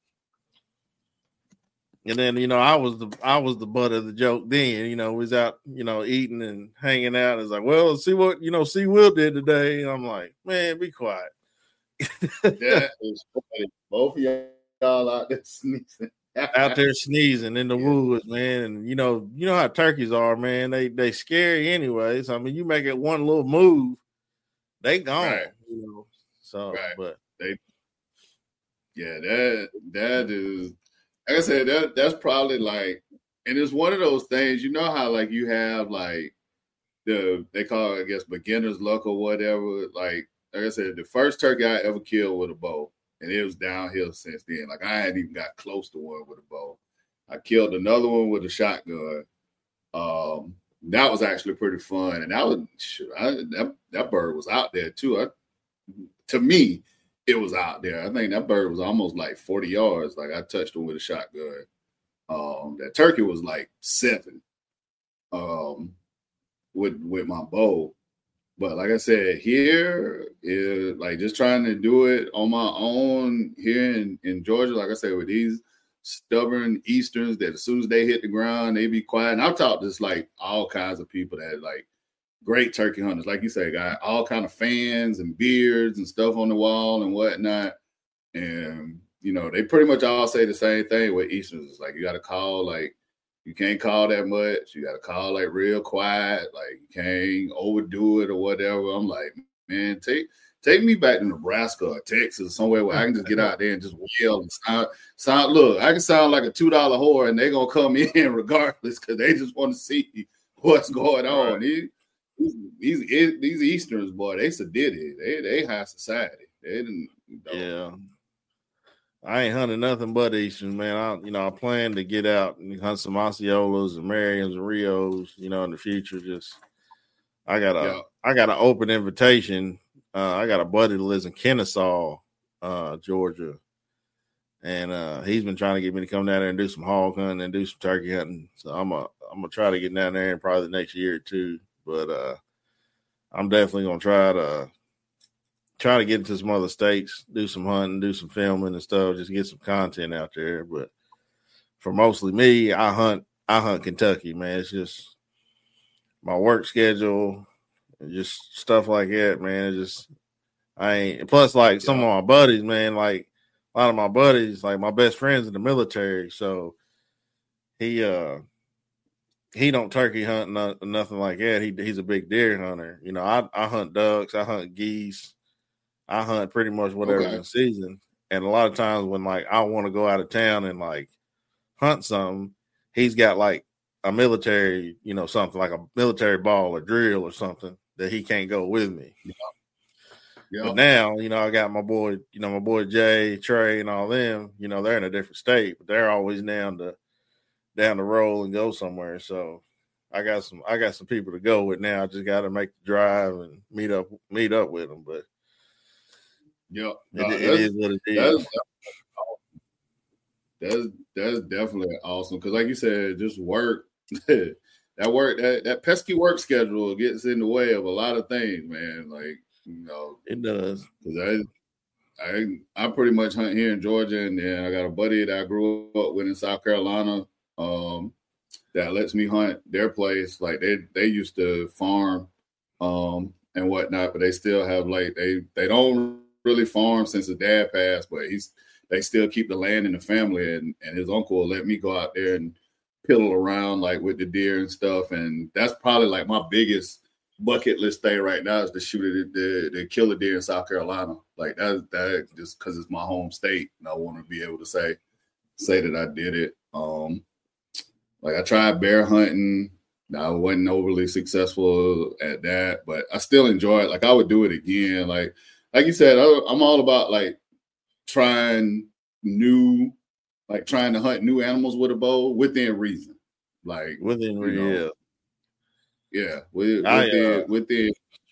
And then you know, I was the I was the butt of the joke. Then you know, we was out, you know, eating and hanging out. It's like, well, see what you know, see Will did today. And I'm like, man, be quiet. That is funny. Both of y'all out there sneezing. Out there sneezing in the yeah. woods, man. And you know, you know how turkeys are, man. They they scary anyways. I mean, you make it one little move. They gone, right. you know. So, right. but they, yeah, that that is, like I said, that that's probably like, and it's one of those things. You know how like you have like the they call it, I guess, beginner's luck or whatever. Like, like I said, the first turkey I ever killed with a bow, and it was downhill since then. Like I hadn't even got close to one with a bow. I killed another one with a shotgun. Um. That was actually pretty fun, and that was I, that that bird was out there too. I, to me, it was out there. I think that bird was almost like forty yards. Like I touched him with a shotgun. Um, that turkey was like seven. Um, with with my bow, but like I said, here is like just trying to do it on my own here in in Georgia. Like I said, with these stubborn Easterns that as soon as they hit the ground, they be quiet. And I've talked to just like all kinds of people that like great turkey hunters. Like you say, got all kind of fans and beards and stuff on the wall and whatnot. And, you know, they pretty much all say the same thing with Easterns. It's like you got to call, like, you can't call that much. You got to call like real quiet. Like you can't overdo it or whatever. I'm like, man, take Take me back to Nebraska or Texas or somewhere where I can just get out there and just wail and sound. sound look, I can sound like a two dollar whore and they're going to come in regardless because they just want to see what's going on. These, these, these Easterns, boy, they sadiddy. They they high society. They didn't. Know. Yeah. I ain't hunting nothing but Easterns, man. I, you know, I plan to get out and hunt some Osceolas and Merriams and Rios, you know, in the future. Just, I got a, yeah. I got an open invitation. Uh, I got a buddy that lives in Kennesaw, uh, Georgia, and uh, he's been trying to get me to come down there and do some hog hunting and do some turkey hunting. So I'm a, I'm gonna try to get down there in probably the next year or two. But uh, I'm definitely gonna try to try to get into some other states, do some hunting, do some filming and stuff, just get some content out there. But for mostly me, I hunt, I hunt Kentucky, man. It's just my work schedule. Just stuff like that, man. Just I ain't. Plus, like some of my buddies, man. Like a lot of my buddies, like my best friends in the military. So he uh he don't turkey hunt no, nothing like that. He he's a big deer hunter. You know, I I hunt ducks, I hunt geese, I hunt pretty much whatever's okay. in season. And a lot of times when like I want to go out of town and like hunt something, he's got like a military, you know, something like a military ball or drill or something that he can't go with me. Yeah. Yeah. But now, you know, I got my boy, you know, my boy Jay, Trey, and all them, you know, they're in a different state, but they're always down to down the roll and go somewhere. So I got some I got some people to go with now. I just got to make the drive and meet up meet up with them. But yeah, it, uh, it is what it is. That's that's, that's definitely awesome because, like you said, just work. that work that, that pesky work schedule gets in the way of a lot of things, man. Like, you know, it does. Because I, I, I pretty much hunt here in Georgia, and then I got a buddy that I grew up with in South Carolina, um, that lets me hunt their place. Like they, they used to farm, um, and whatnot, but they still have like they, they don't really farm since his dad passed, but he's they still keep the land in the family, and and his uncle will let me go out there and piddle around like with the deer and stuff, and that's probably like my biggest bucket list thing right now is to shoot it, the, the kill a deer in South Carolina. Like that, that just because it's my home state, and I want to be able to say, say that I did it. Um, like I tried bear hunting. I wasn't overly successful at that, but I still enjoy it. Like I would do it again. Like, like you said, I, I'm all about like trying new, like trying to hunt new animals with a bow within reason. Like within you know, reason. Yeah, with, I, within, uh, within.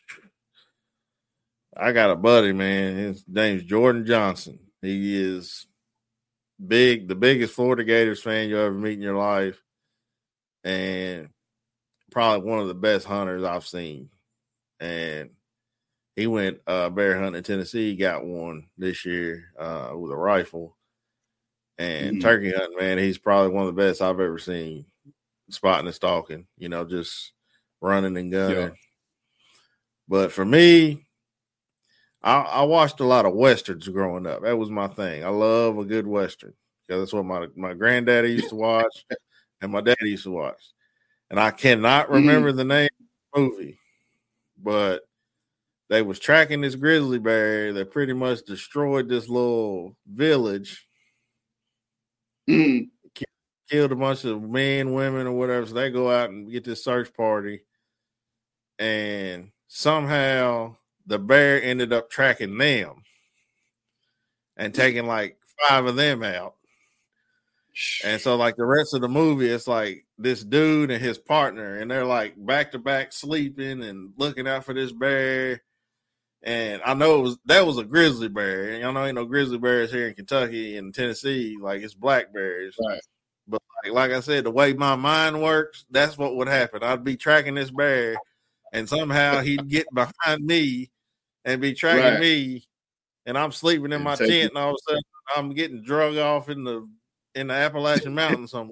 I got a buddy, man. His name's Jordan Johnson. He is big, the biggest Florida Gators fan you'll ever meet in your life, and probably one of the best hunters I've seen. And he went uh, bear hunting in Tennessee. He got one this year uh, with a rifle. And Mm-hmm. turkey hunting, man, he's probably one of the best I've ever seen. Spotting and stalking, you know, just running and gunning. Yeah. But for me, I, I watched a lot of Westerns growing up. That was my thing. I love a good Western because that's what my, my granddaddy used to watch and my daddy used to watch. And I cannot remember mm. the name of the movie, but they was tracking this grizzly bear that pretty much destroyed this little village. Mm. Killed a bunch of men, women, or whatever. So they go out and get this search party. And somehow the bear ended up tracking them and taking like five of them out. And so like the rest of the movie, it's like this dude and his partner, and they're like back to back sleeping and looking out for this bear. And I know it was that was a grizzly bear. And y'all know ain't no grizzly bears here in Kentucky and Tennessee. Like it's black bears. Right. But like, like I said, the way my mind works, that's what would happen. I'd be tracking this bear, and somehow he'd get behind me and be tracking right. me, and I'm sleeping in and my tent, it. and all of a sudden I'm getting drug off in the in the Appalachian Mountains somewhere.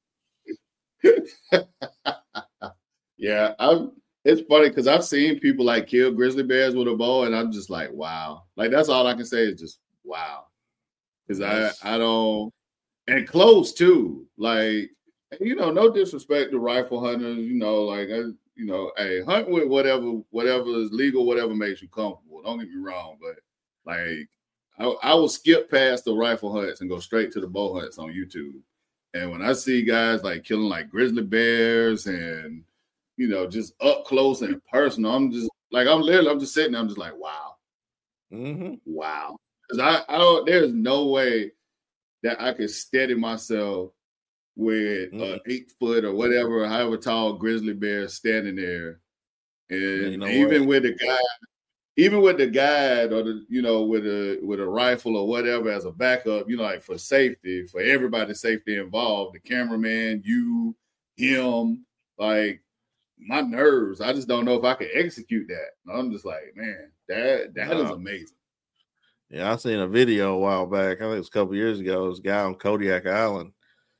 Yeah, I'm. It's funny because I've seen people like kill grizzly bears with a bow, and I'm just like, wow. Like that's all I can say is just wow, because nice. I I don't. And close too, like you know, no disrespect to rifle hunters. You know, like I, you know, hey, hunt with whatever, whatever is legal, whatever makes you comfortable. Don't get me wrong, but like I, I will skip past the rifle hunts and go straight to the bow hunts on YouTube. And when I see guys like killing like grizzly bears and you know just up close and personal, I'm just like I'm literally I'm just sitting there, I'm just like wow, mm-hmm. wow, because I I don't there's no way that I could steady myself with mm-hmm. an eight foot or whatever, however tall grizzly bear standing there. And you know even what? with the guy, even with the guide or the, you know, with a with a rifle or whatever as a backup, you know, like for safety, for everybody's safety involved, the cameraman, you, him, like my nerves. I just don't know if I could execute that. I'm just like, man, that that wow. is amazing. Yeah, I seen a video a while back. I think it was a couple years ago. It was a guy on Kodiak Island.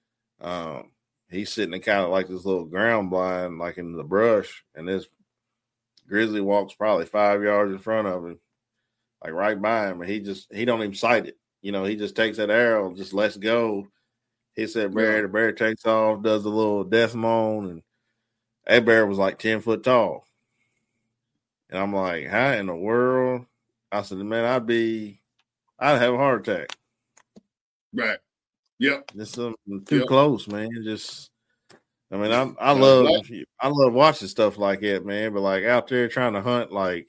Um, he's sitting in kind of like this little ground blind, like in the brush, and this grizzly walks probably five yards in front of him, like right by him, and he just he don't even sight it. You know, he just takes that arrow and just lets go. Hits that bear, yeah. the bear takes off, does a little death moan, and that bear was like ten foot tall. And I'm like, how in the world? I said, man, I'd be I'd have a heart attack. Right. Yep. Just something too yep. close, man. Just, I mean, I I love I love watching stuff like that, man. But like out there trying to hunt, like,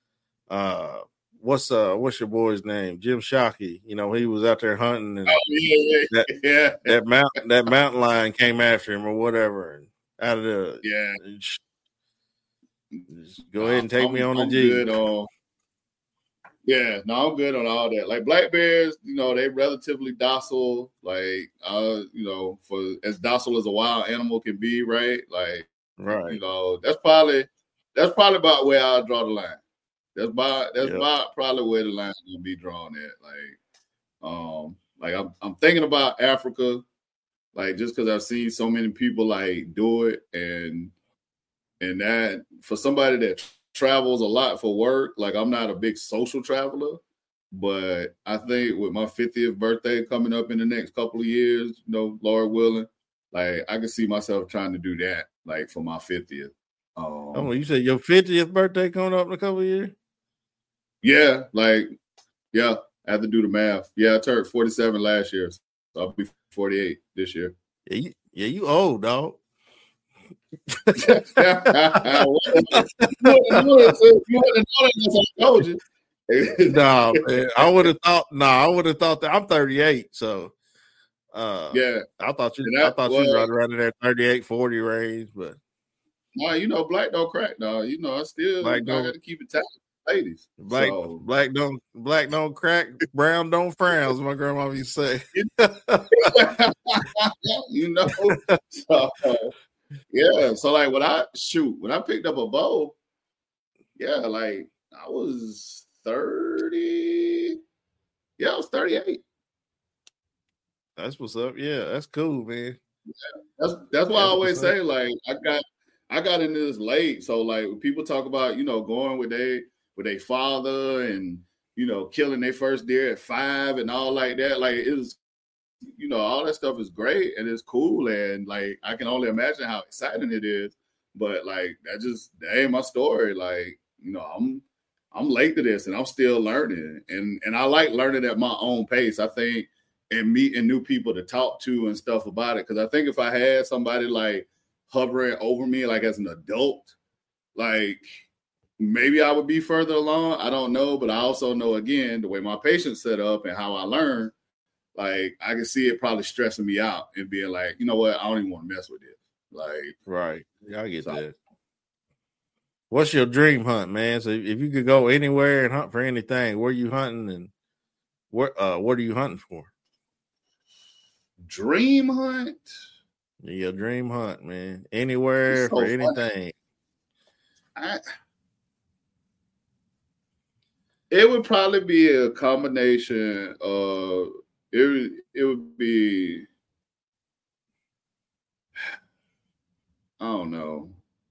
uh, what's uh, what's your boy's name? Jim Shockey. You know, he was out there hunting, and oh, yeah, yeah. That, yeah. that mountain that mountain lion came after him or whatever, and out of the yeah. Just, just go ahead and take I'm, me on I'm the Jeep. Good on, Yeah, no, I'm good on all that. Like black bears, you know, they relatively docile. Like, uh, you know, for as docile as a wild animal can be, right? Like, right. You know, that's probably that's probably about where I'll draw the line. That's about that's yep. about probably where the line's gonna be drawn at. Like, um, like I'm I'm thinking about Africa, like just because I've seen so many people like do it, and and that for somebody that travels a lot for work. Like I'm not a big social traveler, but I think with my fiftieth birthday coming up in the next couple of years, you know, Lord willing, like I can see myself trying to do that, like for my fiftieth. Um, oh, you said your fiftieth birthday coming up in a couple of years? Yeah, like, yeah, I have to do the math. Yeah, I turned forty-seven last year, so I'll be forty-eight this year. Yeah, you, yeah, you old, dog. Nah, man, I would have thought. Nah, I would have thought that I'm thirty-eight. So, uh, yeah, I thought you. that I thought was, you was right around in that thirty-eight, forty range. But nah, you know, black don't crack, dog. You know, I still black I got to keep it tight, ladies. Black, so. black don't, black don't crack, brown don't frown. As my grandma used to say. You know, so, uh, yeah. So like when I shoot, when I picked up a bow, yeah, like I was thirty. Yeah, I was thirty-eight. That's what's up. Yeah, that's cool, man. Yeah, that's that's why that's I always say up. like I got I got into this late. So like when people talk about, you know, going with they with their father and, you know, killing their first deer at five and all like that, like it was, you know, all that stuff is great and it's cool, and like I can only imagine how exciting it is. But like that just that ain't my story. Like, you know, I'm I'm late to this and I'm still learning. And and I like learning at my own pace. I think and meeting new people to talk to and stuff about it. Cause I think if I had somebody like hovering over me like as an adult, like maybe I would be further along. I don't know. But I also know, again, the way my patient's set up and how I learn, like I can see it probably stressing me out and being like, you know what, I don't even want to mess with it. Like, right. Yeah, I get so. that. What's your dream hunt, man? So if you could go anywhere and hunt for anything, where are you hunting and what uh what are you hunting for? Dream hunt? Yeah, dream hunt, man. Anywhere so for anything. I, it would probably be a combination of it, it would be I don't know.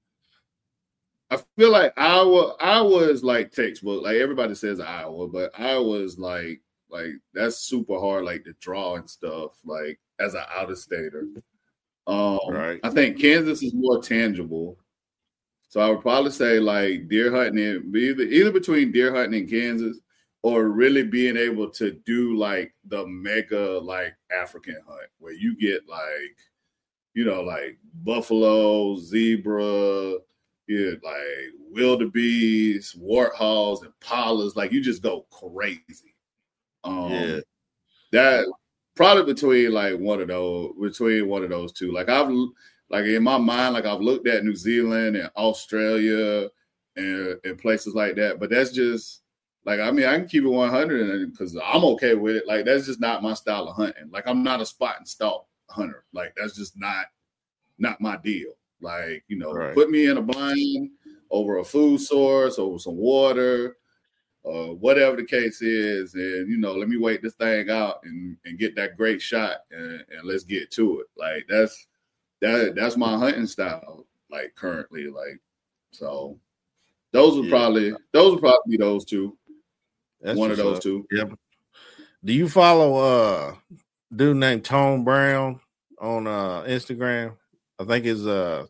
I feel like Iowa, Iowa is like textbook. Like everybody says Iowa, but Iowa is like, like that's super hard, like to draw and stuff, like as an out-of-stater. Um, right. I think Kansas is more tangible. So I would probably say like deer hunting, either, either between deer hunting in Kansas or really being able to do like the mega like African hunt where you get like, you know, like buffalo, zebra, yeah, like wildebeest, warthogs, and impalas. Like you just go crazy. Um, yeah, that probably between like one of those, between one of those two. Like I've, like in my mind, like I've looked at New Zealand and Australia and, and places like that. But that's just like, I mean, I can keep it one hundred because I'm okay with it. Like that's just not my style of hunting. Like I'm not a spot and stalk hunter. Like that's just not not my deal. Like, you know, right. Put me in a blind over a food source, over some water, uh, whatever the case is. And, you know, let me wait this thing out and, and get that great shot and, and let's get to it. Like that's that that's my hunting style, like currently. Like, so those would yeah. probably those would probably be those two. That's one of those up. two. Yeah. Do you follow uh dude named Tone Brown on uh Instagram? I think his uh,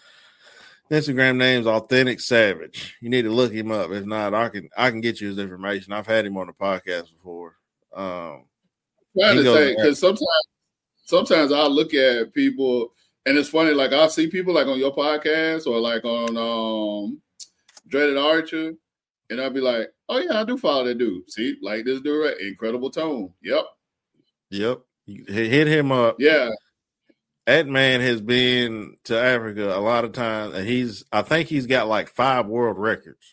Instagram name's Authentic Savage. You need to look him up. If not, I can I can get you his information. I've had him on the podcast before. Um, trying to say because sometimes sometimes I look at people and it's funny. Like I'll see people like on your podcast or like on um, Dreaded Archer, and I'll be like, "Oh yeah, I do follow that dude. See, like this dude, right? Incredible Tone. Yep, yep. Hit him up. Yeah." That man has been to Africa a lot of times, and he's, I think he's got like five world records.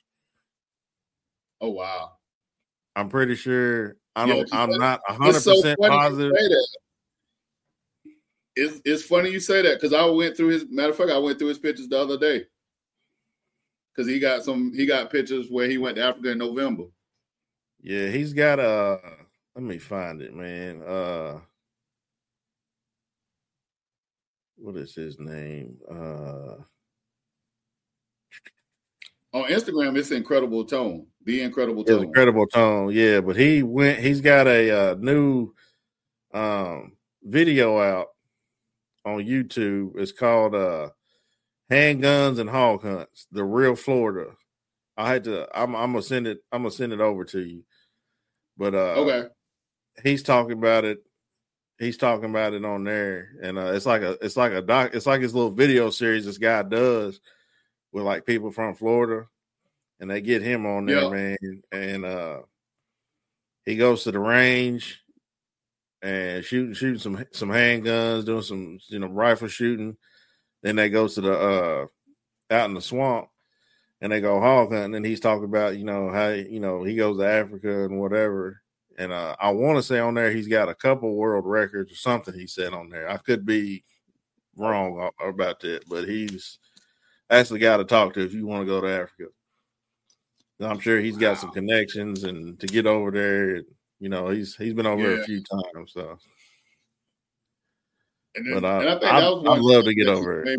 Oh, wow. I'm pretty sure, I don't, yeah, I'm not one hundred percent so positive. It's, it's funny you say that because I went through his, matter of fact, I went through his pictures the other day. Because he got some, he got pictures where he went to Africa in November. Yeah, he's got a, let me find it, man. Uh, What is his name? Uh, on Instagram, it's Incredible Tone. The Incredible Tone. Incredible Tone, yeah. But he went. He's got a uh, new um, video out on YouTube. It's called uh, handguns and hog hunts, the real Florida. I had to. I'm. I'm gonna send it. I'm gonna send it over to you. But uh, okay, he's talking about it. He's talking about it on there, and uh, it's like a. It's like a doc. It's like his little video series this guy does with like people from Florida, and they get him on there, yeah. man. And uh, he goes to the range and shooting, shooting some some handguns, doing some you know rifle shooting. Then they go to the uh, out in the swamp. And they go hog hunting, and he's talking about, you know, how, you know, he goes to Africa and whatever. And uh, I want to say on there he's got a couple world records or something he said on there. I could be wrong about that, but he's that's the guy to talk to if you want to go to Africa. I'm sure he's got wow. some connections, and to get over there, you know, he's he's been over yeah. there a few times. So, and then, but I, and I think I, that was I'd love to get over it. it.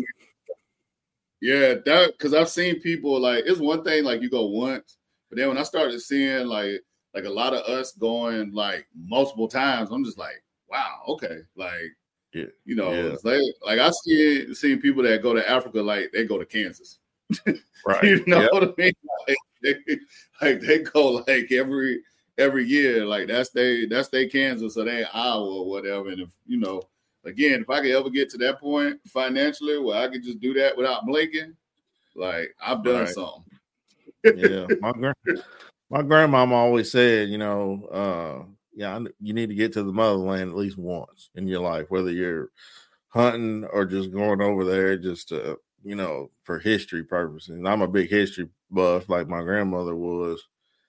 Yeah, that because I've seen people like it's one thing like you go once, but then when I started seeing like like a lot of us going like multiple times, I'm just like, wow, okay, like yeah, you know, yeah. it's like like I see seeing people that go to Africa like they go to Kansas, right? You know yep. what I mean? Like they, like they go like every every year, like that's they that's they Kansas or they Iowa or whatever, and if you know. Again, if I could ever get to that point financially where I could just do that without blinking, like I've done right. something. yeah, my gra- my grandmama always said, you know, uh, yeah, you need to get to the motherland at least once in your life, whether you're hunting or just going over there just to, you know, for history purposes. And I'm a big history buff, like my grandmother was.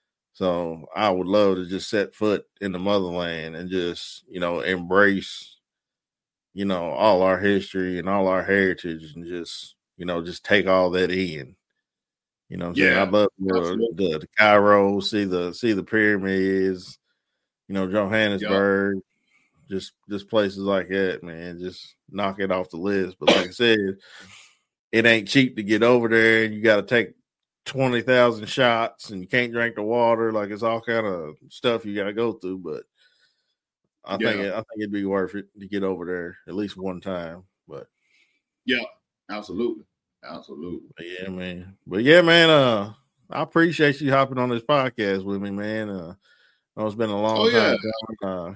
So I would love to just set foot in the motherland and just, you know, embrace. You know, all our history and all our heritage and just, you know, just take all that in. You know what I'm yeah, saying? I love the, the, the Cairo, see the see the pyramids, you know, Johannesburg, yep. just just places like that, man. Just knock it off the list. But like I said, it ain't cheap to get over there, and you gotta take twenty thousand shots and you can't drink the water. Like it's all kind of stuff you gotta go through, but I yeah. think it, I think it'd be worth it to get over there at least one time. But yeah, absolutely, absolutely. But yeah, man. But yeah, man. Uh, I appreciate you hopping on this podcast with me, man. Uh, I know it's been a long oh, time. Yeah. Uh,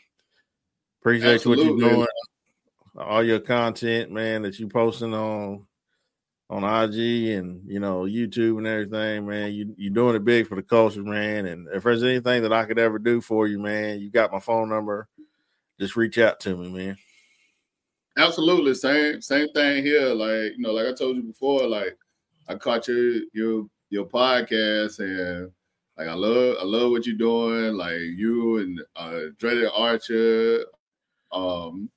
appreciate absolutely. what you're doing, all your content, man, that you posting on on I G and you know YouTube and everything, man. You you're doing it big for the culture, man. And if there's anything that I could ever do for you, man, you got my phone number. Just reach out to me, man. Absolutely, same same thing here. Like you know, like I told you before, like I caught your your your podcast and like I love I love what you're doing. Like you and uh, Dreaded Archer. Um.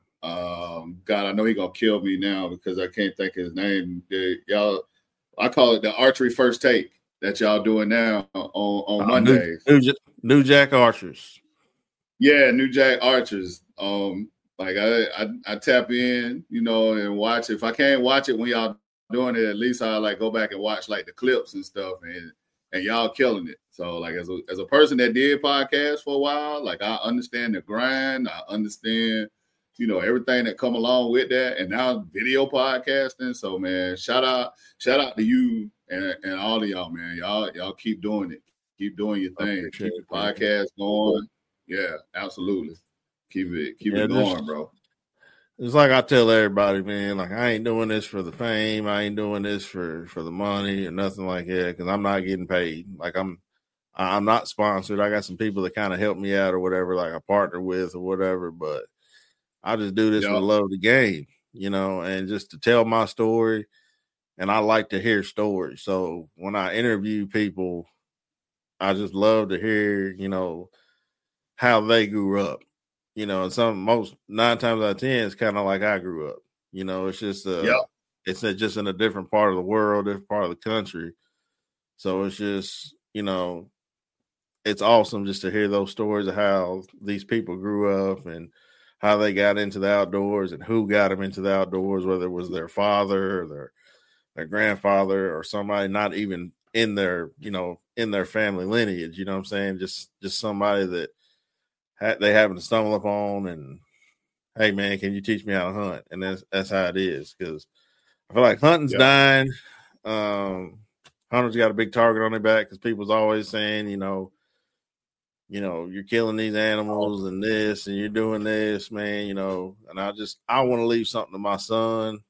Um, God, I know he's gonna kill me now because I can't think of his name. The, y'all, I call it the archery first take that y'all doing now on, on uh, Mondays. New, new, new Jack Archers. Yeah, New Jack Archers. Um, like I, I, I tap in, you know, and watch. If I can't watch it when y'all doing it, at least I like go back and watch like the clips and stuff, and and y'all killing it. So like as a as a person that did podcasts for a while, like I understand the grind. I understand. You know, everything that come along with that, and now video podcasting. So, man, shout out, shout out to you and, and all of y'all, man. Y'all, y'all keep doing it. Keep doing your thing. Keep the podcast going. Yeah, absolutely. Keep it, keep yeah, it going, bro. It's like I tell everybody, man, like I ain't doing this for the fame. I ain't doing this for, for the money or nothing like that because I'm not getting paid. Like I'm I'm not sponsored. I got some people that kind of help me out or whatever, like I partner with or whatever, but I just do this yep. for the love of the game, you know, and just to tell my story. And I like to hear stories. So when I interview people, I just love to hear, you know, how they grew up, you know, and some most nine times out of ten, it's kind of like I grew up, you know, it's just, uh, yep. it's just in a different part of the world, different part of the country. So it's just, you know, it's awesome just to hear those stories of how these people grew up and how they got into the outdoors and who got them into the outdoors, whether it was their father or their their grandfather or somebody not even in their, you know, in their family lineage, you know what I'm saying? Just just somebody that ha- they happen to stumble upon and, hey, man, can you teach me how to hunt? And that's, that's how it is because I feel like hunting's Yep. dying. Um, hunters got a big target on their back because people's always saying, you know, you know, you're killing these animals and this, and you're doing this, man. You know, and I just I want to leave something to my son.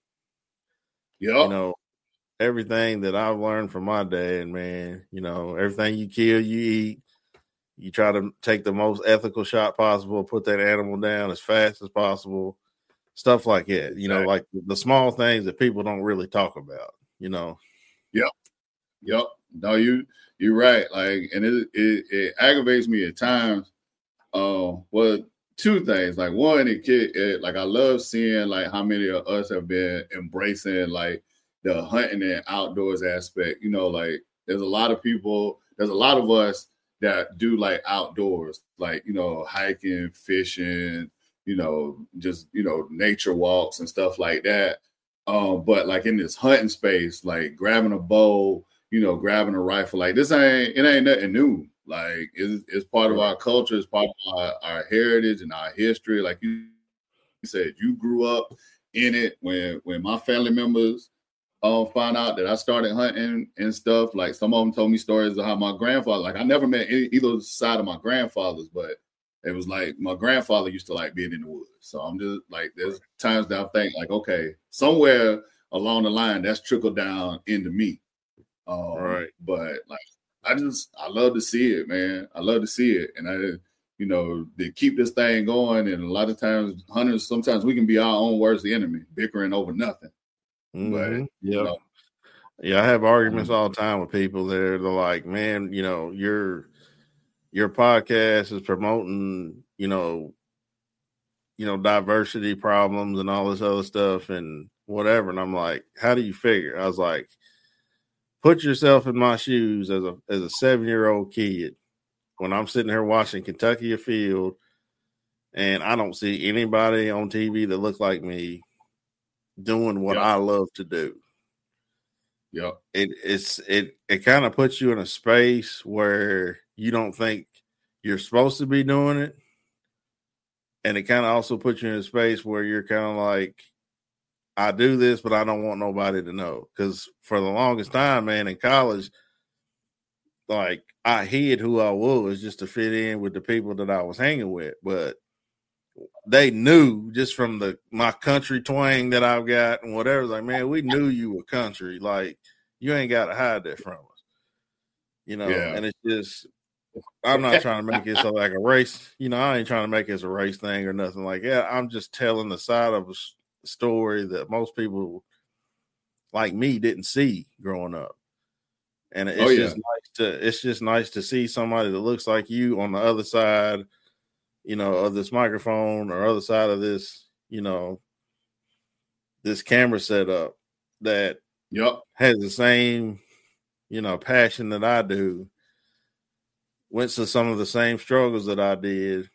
Yep. You know, everything that I've learned from my dad, man. You know, everything you kill, you eat. You try to take the most ethical shot possible, put that animal down as fast as possible, stuff like that. You know, like the small things that people don't really talk about, you know. Yep. Yep. No, you, you're right. Like, and it, it, it aggravates me at times. Uh, well, two things. Like, one, it, it, like, I love seeing, like, how many of us have been embracing, like, the hunting and outdoors aspect. You know, like, there's a lot of people, there's a lot of us that do like outdoors, like, you know, hiking, fishing, you know, just, you know, nature walks and stuff like that. Um, but like in this hunting space, like grabbing a bow, you know, grabbing a rifle, like this ain't, it ain't nothing new. Like it's, it's part of our culture, it's part of our, our heritage and our history. Like you said, you grew up in it when, when my family members Uh, found out that I started hunting and stuff. Like some of them told me stories of how my grandfather, like I never met any, either side of my grandfathers, but it was like my grandfather used to like being in the woods. So I'm just like, there's times that I think like, okay, somewhere along the line that's trickled down into me. Um, right. But like, I just, I love to see it, man. I love to see it. And I, you know, they keep this thing going. And a lot of times hunters, sometimes we can be our own worst enemy, bickering over nothing. Mm-hmm. But, yeah. You know, yeah, I have arguments all the time with people there. They're like, man, you know, your your podcast is promoting, you know, you know, diversity problems and all this other stuff and whatever. And I'm like, how do you figure? I was like, put yourself in my shoes as a as a seven-year-old kid when I'm sitting here watching Kentucky Afield and I don't see anybody on T V that look like me doing what Yep. I love to do. Yep. It it's it it kind of puts you in a space where you don't think you're supposed to be doing it. And it kind of also puts you in a space where you're kind of like, I do this, but I don't want nobody to know. Because for the longest time, man, in college, like I hid who I was just to fit in with the people that I was hanging with. But they knew just from the my country twang that I've got and whatever, like, man, we knew you were country. Like, you ain't got to hide that from us. You know, Yeah. and it's just, I'm not trying to make it so like a race. You know, I ain't trying to make it as a race thing or nothing like that. I'm just telling the side of a story that most people like me didn't see growing up. And it's Oh, yeah. just nice to it's just nice to see somebody that looks like you on the other side, you know, of this microphone or other side of this, you know, this camera setup that Yep. has the same, you know, passion that I do, went to some of the same struggles that I did,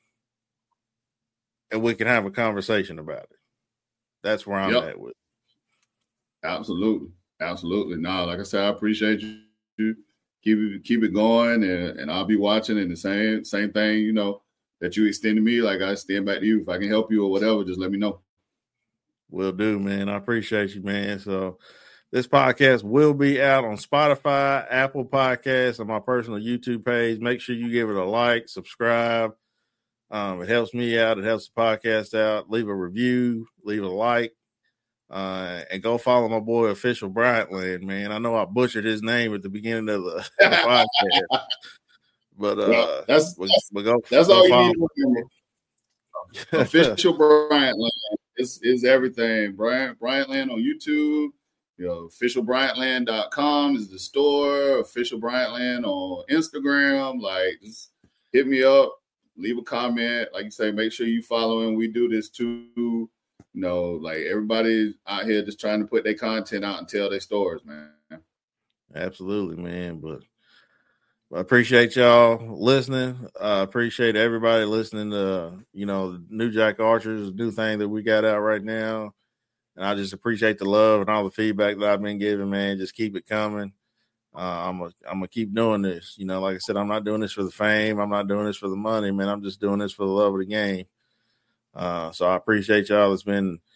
and we can have a conversation about it. That's where I'm Yep. at with it. Absolutely. Absolutely. No, like I said, I appreciate you. Keep it keep it going, and, and I'll be watching. And the same same thing, you know, that you extend to me, like I extend back to you. If I can help you or whatever, just let me know. Will do, man. I appreciate you, man. So this podcast will be out on Spotify, Apple Podcasts, and my personal YouTube page. Make sure you give it a like, subscribe. Um, it helps me out. It helps the podcast out. Leave a review, leave a like, uh, and go follow my boy Official Bryant Land, man. I know I butchered his name at the beginning of the, the podcast, but uh, Well, that's we, that's, we go, that's go all you follow need to remember. Official Bryant Land is is everything. Bryant Bryant Land on YouTube. You know, official bryant land dot com is the store. Official Bryant Land on Instagram. Like, just hit me up, leave a comment. Like you say, make sure you following. We do this too. You know, like everybody out here just trying to put their content out and tell their stories, man. Absolutely, man. But I appreciate y'all listening. I uh, appreciate everybody listening to, you know, the New Jack Archers, new thing that we got out right now. And I just appreciate the love and all the feedback that I've been given, man. Just keep it coming. Uh, I'm a, I'm gonna keep doing this. You know, like I said, I'm not doing this for the fame. I'm not doing this for the money, man. I'm just doing this for the love of the game. Uh, so I appreciate y'all. It's been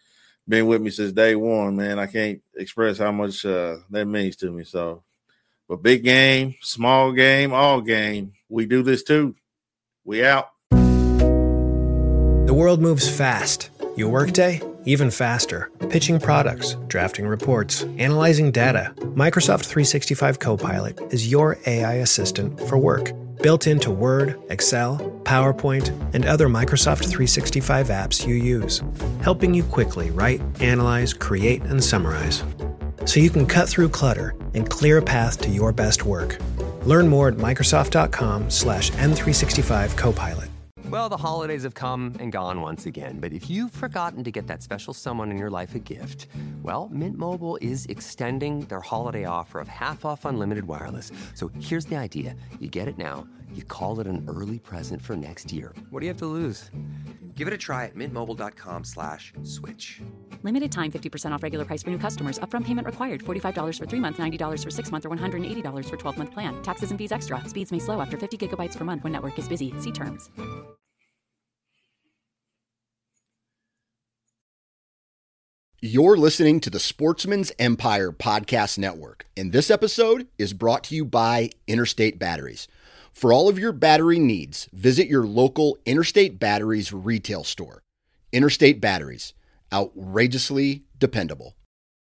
been with me since day one, man. I can't express how much uh, that means to me. So, but big game, small game, all game, we do this too. We out. The world moves fast. Your workday, even faster. Pitching products, drafting reports, analyzing data. Microsoft three sixty-five Copilot is your A I assistant for work. Built into Word, Excel, PowerPoint, and other Microsoft three sixty-five apps you use. Helping you quickly write, analyze, create, and summarize. So you can cut through clutter and clear a path to your best work. Learn more at Microsoft.com slash M365 Copilot. Well, the holidays have come and gone once again, but if you've forgotten to get that special someone in your life a gift, well, Mint Mobile is extending their holiday offer of half off unlimited wireless. So here's the idea. You get it now, you call it an early present for next year. What do you have to lose? Give it a try at mintmobile.com slash switch. Limited time, fifty percent off regular price for new customers. Upfront payment required. forty-five dollars for three months, ninety dollars for six months, or one hundred eighty dollars for twelve-month plan. Taxes and fees extra. Speeds may slow after fifty gigabytes per month when network is busy. See terms. You're listening to the Sportsman's Empire Podcast Network, and this episode is brought to you by Interstate Batteries. For all of your battery needs, visit your local Interstate Batteries retail store. Interstate Batteries, outrageously dependable.